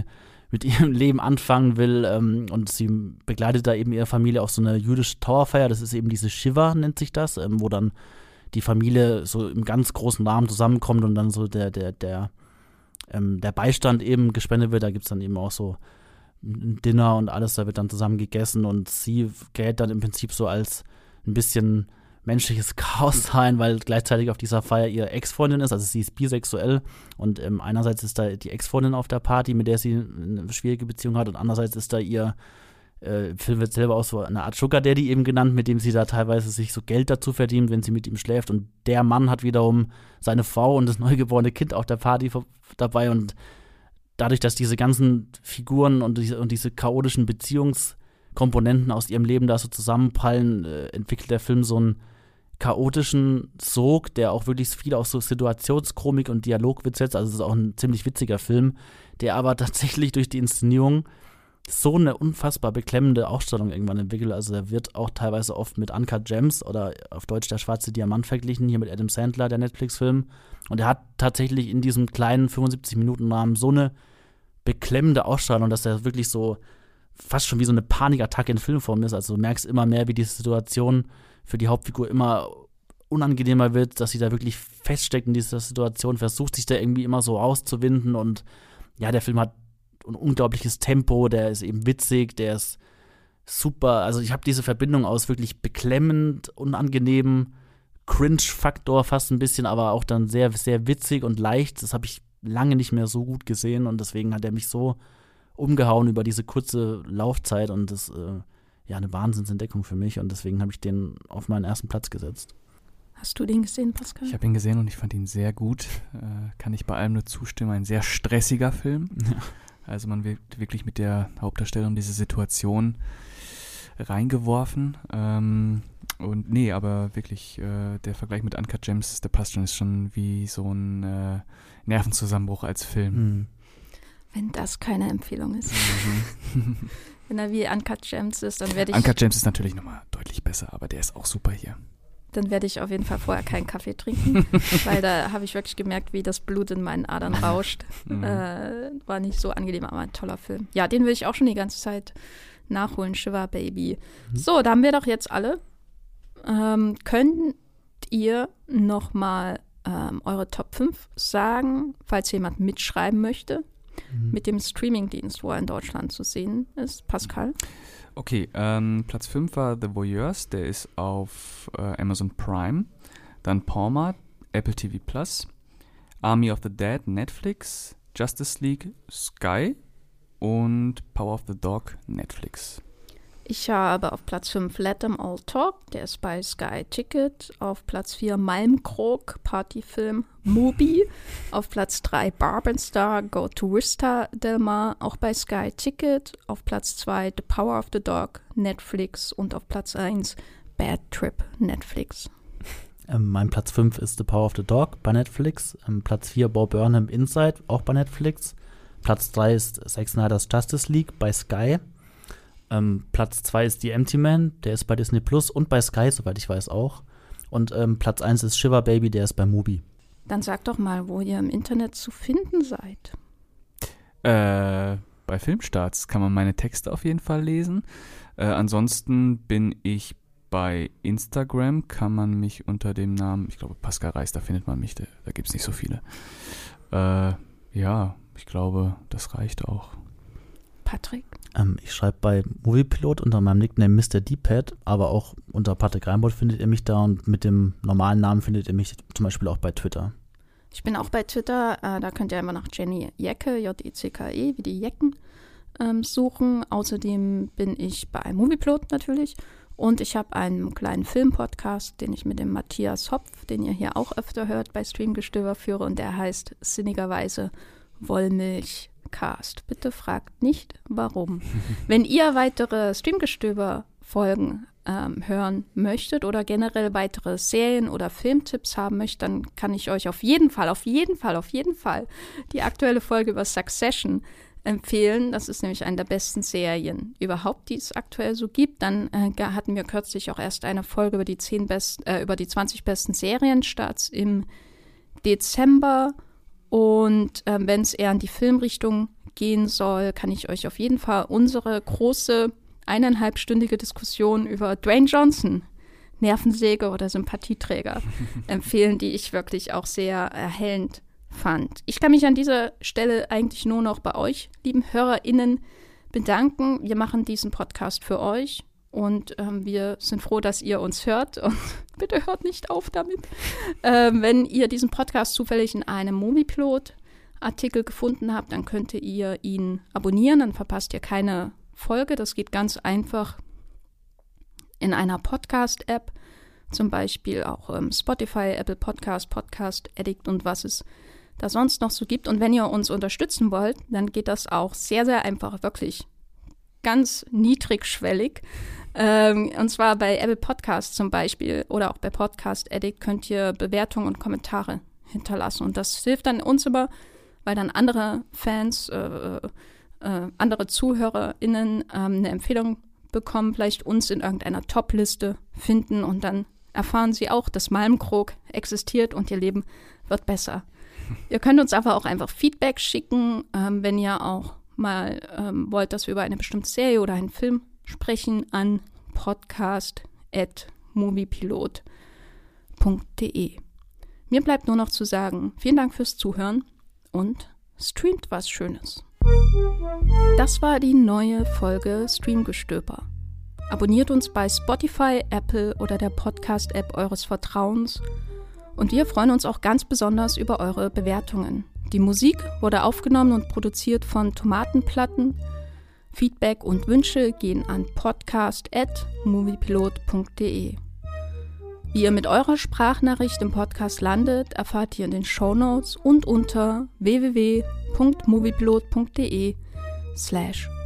mit ihrem Leben anfangen will und sie begleitet da eben ihre Familie auf so eine jüdische Trauerfeier. Das ist eben diese Shiva, nennt sich das, wo dann die Familie so im ganz großen Rahmen zusammenkommt und dann so der Beistand eben gespendet wird. Da gibt es dann eben auch so ein Dinner und alles, da wird dann zusammen gegessen und sie gerät dann im Prinzip so als ein bisschen menschliches Chaos rein, weil gleichzeitig auf dieser Feier ihre Ex-Freundin ist, also sie ist bisexuell und einerseits ist da die Ex-Freundin auf der Party, mit der sie eine schwierige Beziehung hat und andererseits ist da ihr im Film wird selber auch so eine Art Sugar Daddy eben genannt, mit dem sie da teilweise sich so Geld dazu verdient, wenn sie mit ihm schläft und der Mann hat wiederum seine Frau und das neugeborene Kind auf der Party dabei und dadurch, dass diese ganzen Figuren und diese chaotischen Beziehungskomponenten aus ihrem Leben da so zusammenprallen, entwickelt der Film so einen chaotischen Sog, der auch wirklich viel auf so Situationskomik und Dialogwitz setzt. Also es ist auch ein ziemlich witziger Film, der aber tatsächlich durch die Inszenierung so eine unfassbar beklemmende Ausstellung irgendwann entwickelt. Also er wird auch teilweise oft mit Uncut Gems oder auf Deutsch der schwarze Diamant verglichen, hier mit Adam Sandler, der Netflix-Film. Und er hat tatsächlich in diesem kleinen 75-Minuten-Rahmen so eine beklemmende Ausstrahlung, dass er wirklich so fast schon wie so eine Panikattacke in Filmform ist. Also du merkst immer mehr, wie die Situation für die Hauptfigur immer unangenehmer wird, dass sie da wirklich feststeckt in dieser Situation, versucht sich da irgendwie immer so rauszuwinden und ja, der Film hat ein unglaubliches Tempo, der ist eben witzig, der ist super, also ich habe diese Verbindung aus wirklich beklemmend, unangenehm, Cringe-Faktor fast ein bisschen, aber auch dann sehr, sehr witzig und leicht, das habe ich lange nicht mehr so gut gesehen und deswegen hat er mich so umgehauen über diese kurze Laufzeit und das eine Wahnsinnsentdeckung für mich und deswegen habe ich den auf meinen ersten Platz gesetzt. Hast du den gesehen, Pascal? Ich habe ihn gesehen und ich fand ihn sehr gut. Kann ich bei allem nur zustimmen. Ein sehr stressiger Film. Ja. Also man wird wirklich mit der Hauptdarstellung diese Situation reingeworfen. Und nee, aber wirklich der Vergleich mit Uncut Gems, der passt schon, ist schon wie so ein Nervenzusammenbruch als Film. Mhm. Wenn das keine Empfehlung ist. Wenn er wie Uncut Gems ist, dann werde ich... Uncut Gems ist natürlich nochmal deutlich besser, aber der ist auch super hier. Dann werde ich auf jeden Fall vorher keinen Kaffee trinken, weil da habe ich wirklich gemerkt, wie das Blut in meinen Adern rauscht. War nicht so angenehm, aber ein toller Film. Ja, den will ich auch schon die ganze Zeit nachholen, Shiva Baby. So, da haben wir doch jetzt alle. Könnt ihr noch mal eure Top 5 sagen, falls jemand mitschreiben möchte, mit dem Streamingdienst, wo er in Deutschland zu sehen ist? Pascal? Okay, Platz 5 war The Voyeurs, der ist auf Amazon Prime. Dann Palmer, Apple TV Plus. Army of the Dead, Netflix. Justice League, Sky. Und Power of the Dog, Netflix. Ich habe auf Platz 5 Let Them All Talk, der ist bei Sky Ticket. Auf Platz 4 Malmkrog, Partyfilm, Mubi. Auf Platz 3 Barbenstar, Go to Vista Del Mar, auch bei Sky Ticket. Auf Platz 2 The Power of the Dog, Netflix. Und auf Platz 1 Bad Trip, Netflix. Mein Platz 5 ist The Power of the Dog bei Netflix. Platz 4 Bo Burnham Inside, auch bei Netflix. Platz 3 ist Zack Snyder's Justice League bei Sky. Platz 2 ist The Empty Man, der ist bei Disney Plus und bei Sky, soweit ich weiß auch. Und Platz 1 ist Shiva Baby, der ist bei Mubi. Dann sag doch mal, wo ihr im Internet zu finden seid. Bei Filmstarts kann man meine Texte auf jeden Fall lesen. Ansonsten bin ich bei Instagram, kann man mich unter dem Namen, ich glaube Pascal Reis, da findet man mich, da gibt es nicht so viele. Ja, ich glaube, das reicht auch. Patrick? Ich schreibe bei Moviepilot unter meinem Nickname Mr. D-Pad, aber auch unter Patrick Reinbold findet ihr mich da und mit dem normalen Namen findet ihr mich zum Beispiel auch bei Twitter. Ich bin auch bei Twitter, da könnt ihr immer nach Jenny Jecke, J-E-C-K-E, wie die Jecken, suchen. Außerdem bin ich bei Moviepilot natürlich und ich habe einen kleinen Filmpodcast, den ich mit dem Matthias Hopf, den ihr hier auch öfter hört, bei Streamgestöber führe und der heißt sinnigerweise Wollmilchcast. Bitte fragt nicht, warum. Wenn ihr weitere Streamgestöber-Folgen hören möchtet oder generell weitere Serien- oder Filmtipps haben möchtet, dann kann ich euch auf jeden Fall die aktuelle Folge über Succession empfehlen. Das ist nämlich eine der besten Serien überhaupt, die es aktuell so gibt. Dann hatten wir kürzlich auch erst eine Folge über die 20 besten Serienstarts im Dezember. Und wenn es eher in die Filmrichtung gehen soll, kann ich euch auf jeden Fall unsere große 1,5-stündige Diskussion über Dwayne Johnson, Nervensäge oder Sympathieträger, empfehlen, die ich wirklich auch sehr erhellend fand. Ich kann mich an dieser Stelle eigentlich nur noch bei euch, lieben HörerInnen, bedanken. Wir machen diesen Podcast für euch und wir sind froh, dass ihr uns hört. Und bitte hört nicht auf damit. Wenn ihr diesen Podcast zufällig in einem Moviepilot-Artikel gefunden habt, dann könnt ihr ihn abonnieren, dann verpasst ihr keine Folge. Das geht ganz einfach in einer Podcast-App, zum Beispiel auch Spotify, Apple Podcast, Podcast Addict und was es da sonst noch so gibt. Und wenn ihr uns unterstützen wollt, dann geht das auch sehr, sehr einfach, wirklich ganz niedrigschwellig. Und zwar bei Apple Podcast zum Beispiel oder auch bei Podcast Addict könnt ihr Bewertungen und Kommentare hinterlassen. Und das hilft dann uns immer, weil dann andere Fans, andere ZuhörerInnen eine Empfehlung bekommen, vielleicht uns in irgendeiner Top-Liste finden und dann erfahren sie auch, dass Malmkrog existiert und ihr Leben wird besser. Ihr könnt uns aber auch einfach Feedback schicken, wenn ihr auch mal wollt, dass wir über eine bestimmte Serie oder einen Film sprechen, an podcast@moviepilot.de. Mir bleibt nur noch zu sagen, vielen Dank fürs Zuhören und streamt was Schönes. Das war die neue Folge Streamgestöber. Abonniert uns bei Spotify, Apple oder der Podcast-App eures Vertrauens. Und wir freuen uns auch ganz besonders über eure Bewertungen. Die Musik wurde aufgenommen und produziert von Tomatenplatten. Feedback und Wünsche gehen an podcast@moviepilot.de. Wie ihr mit eurer Sprachnachricht im Podcast landet, erfahrt ihr in den Shownotes und unter www.moviepilot.de/podcast.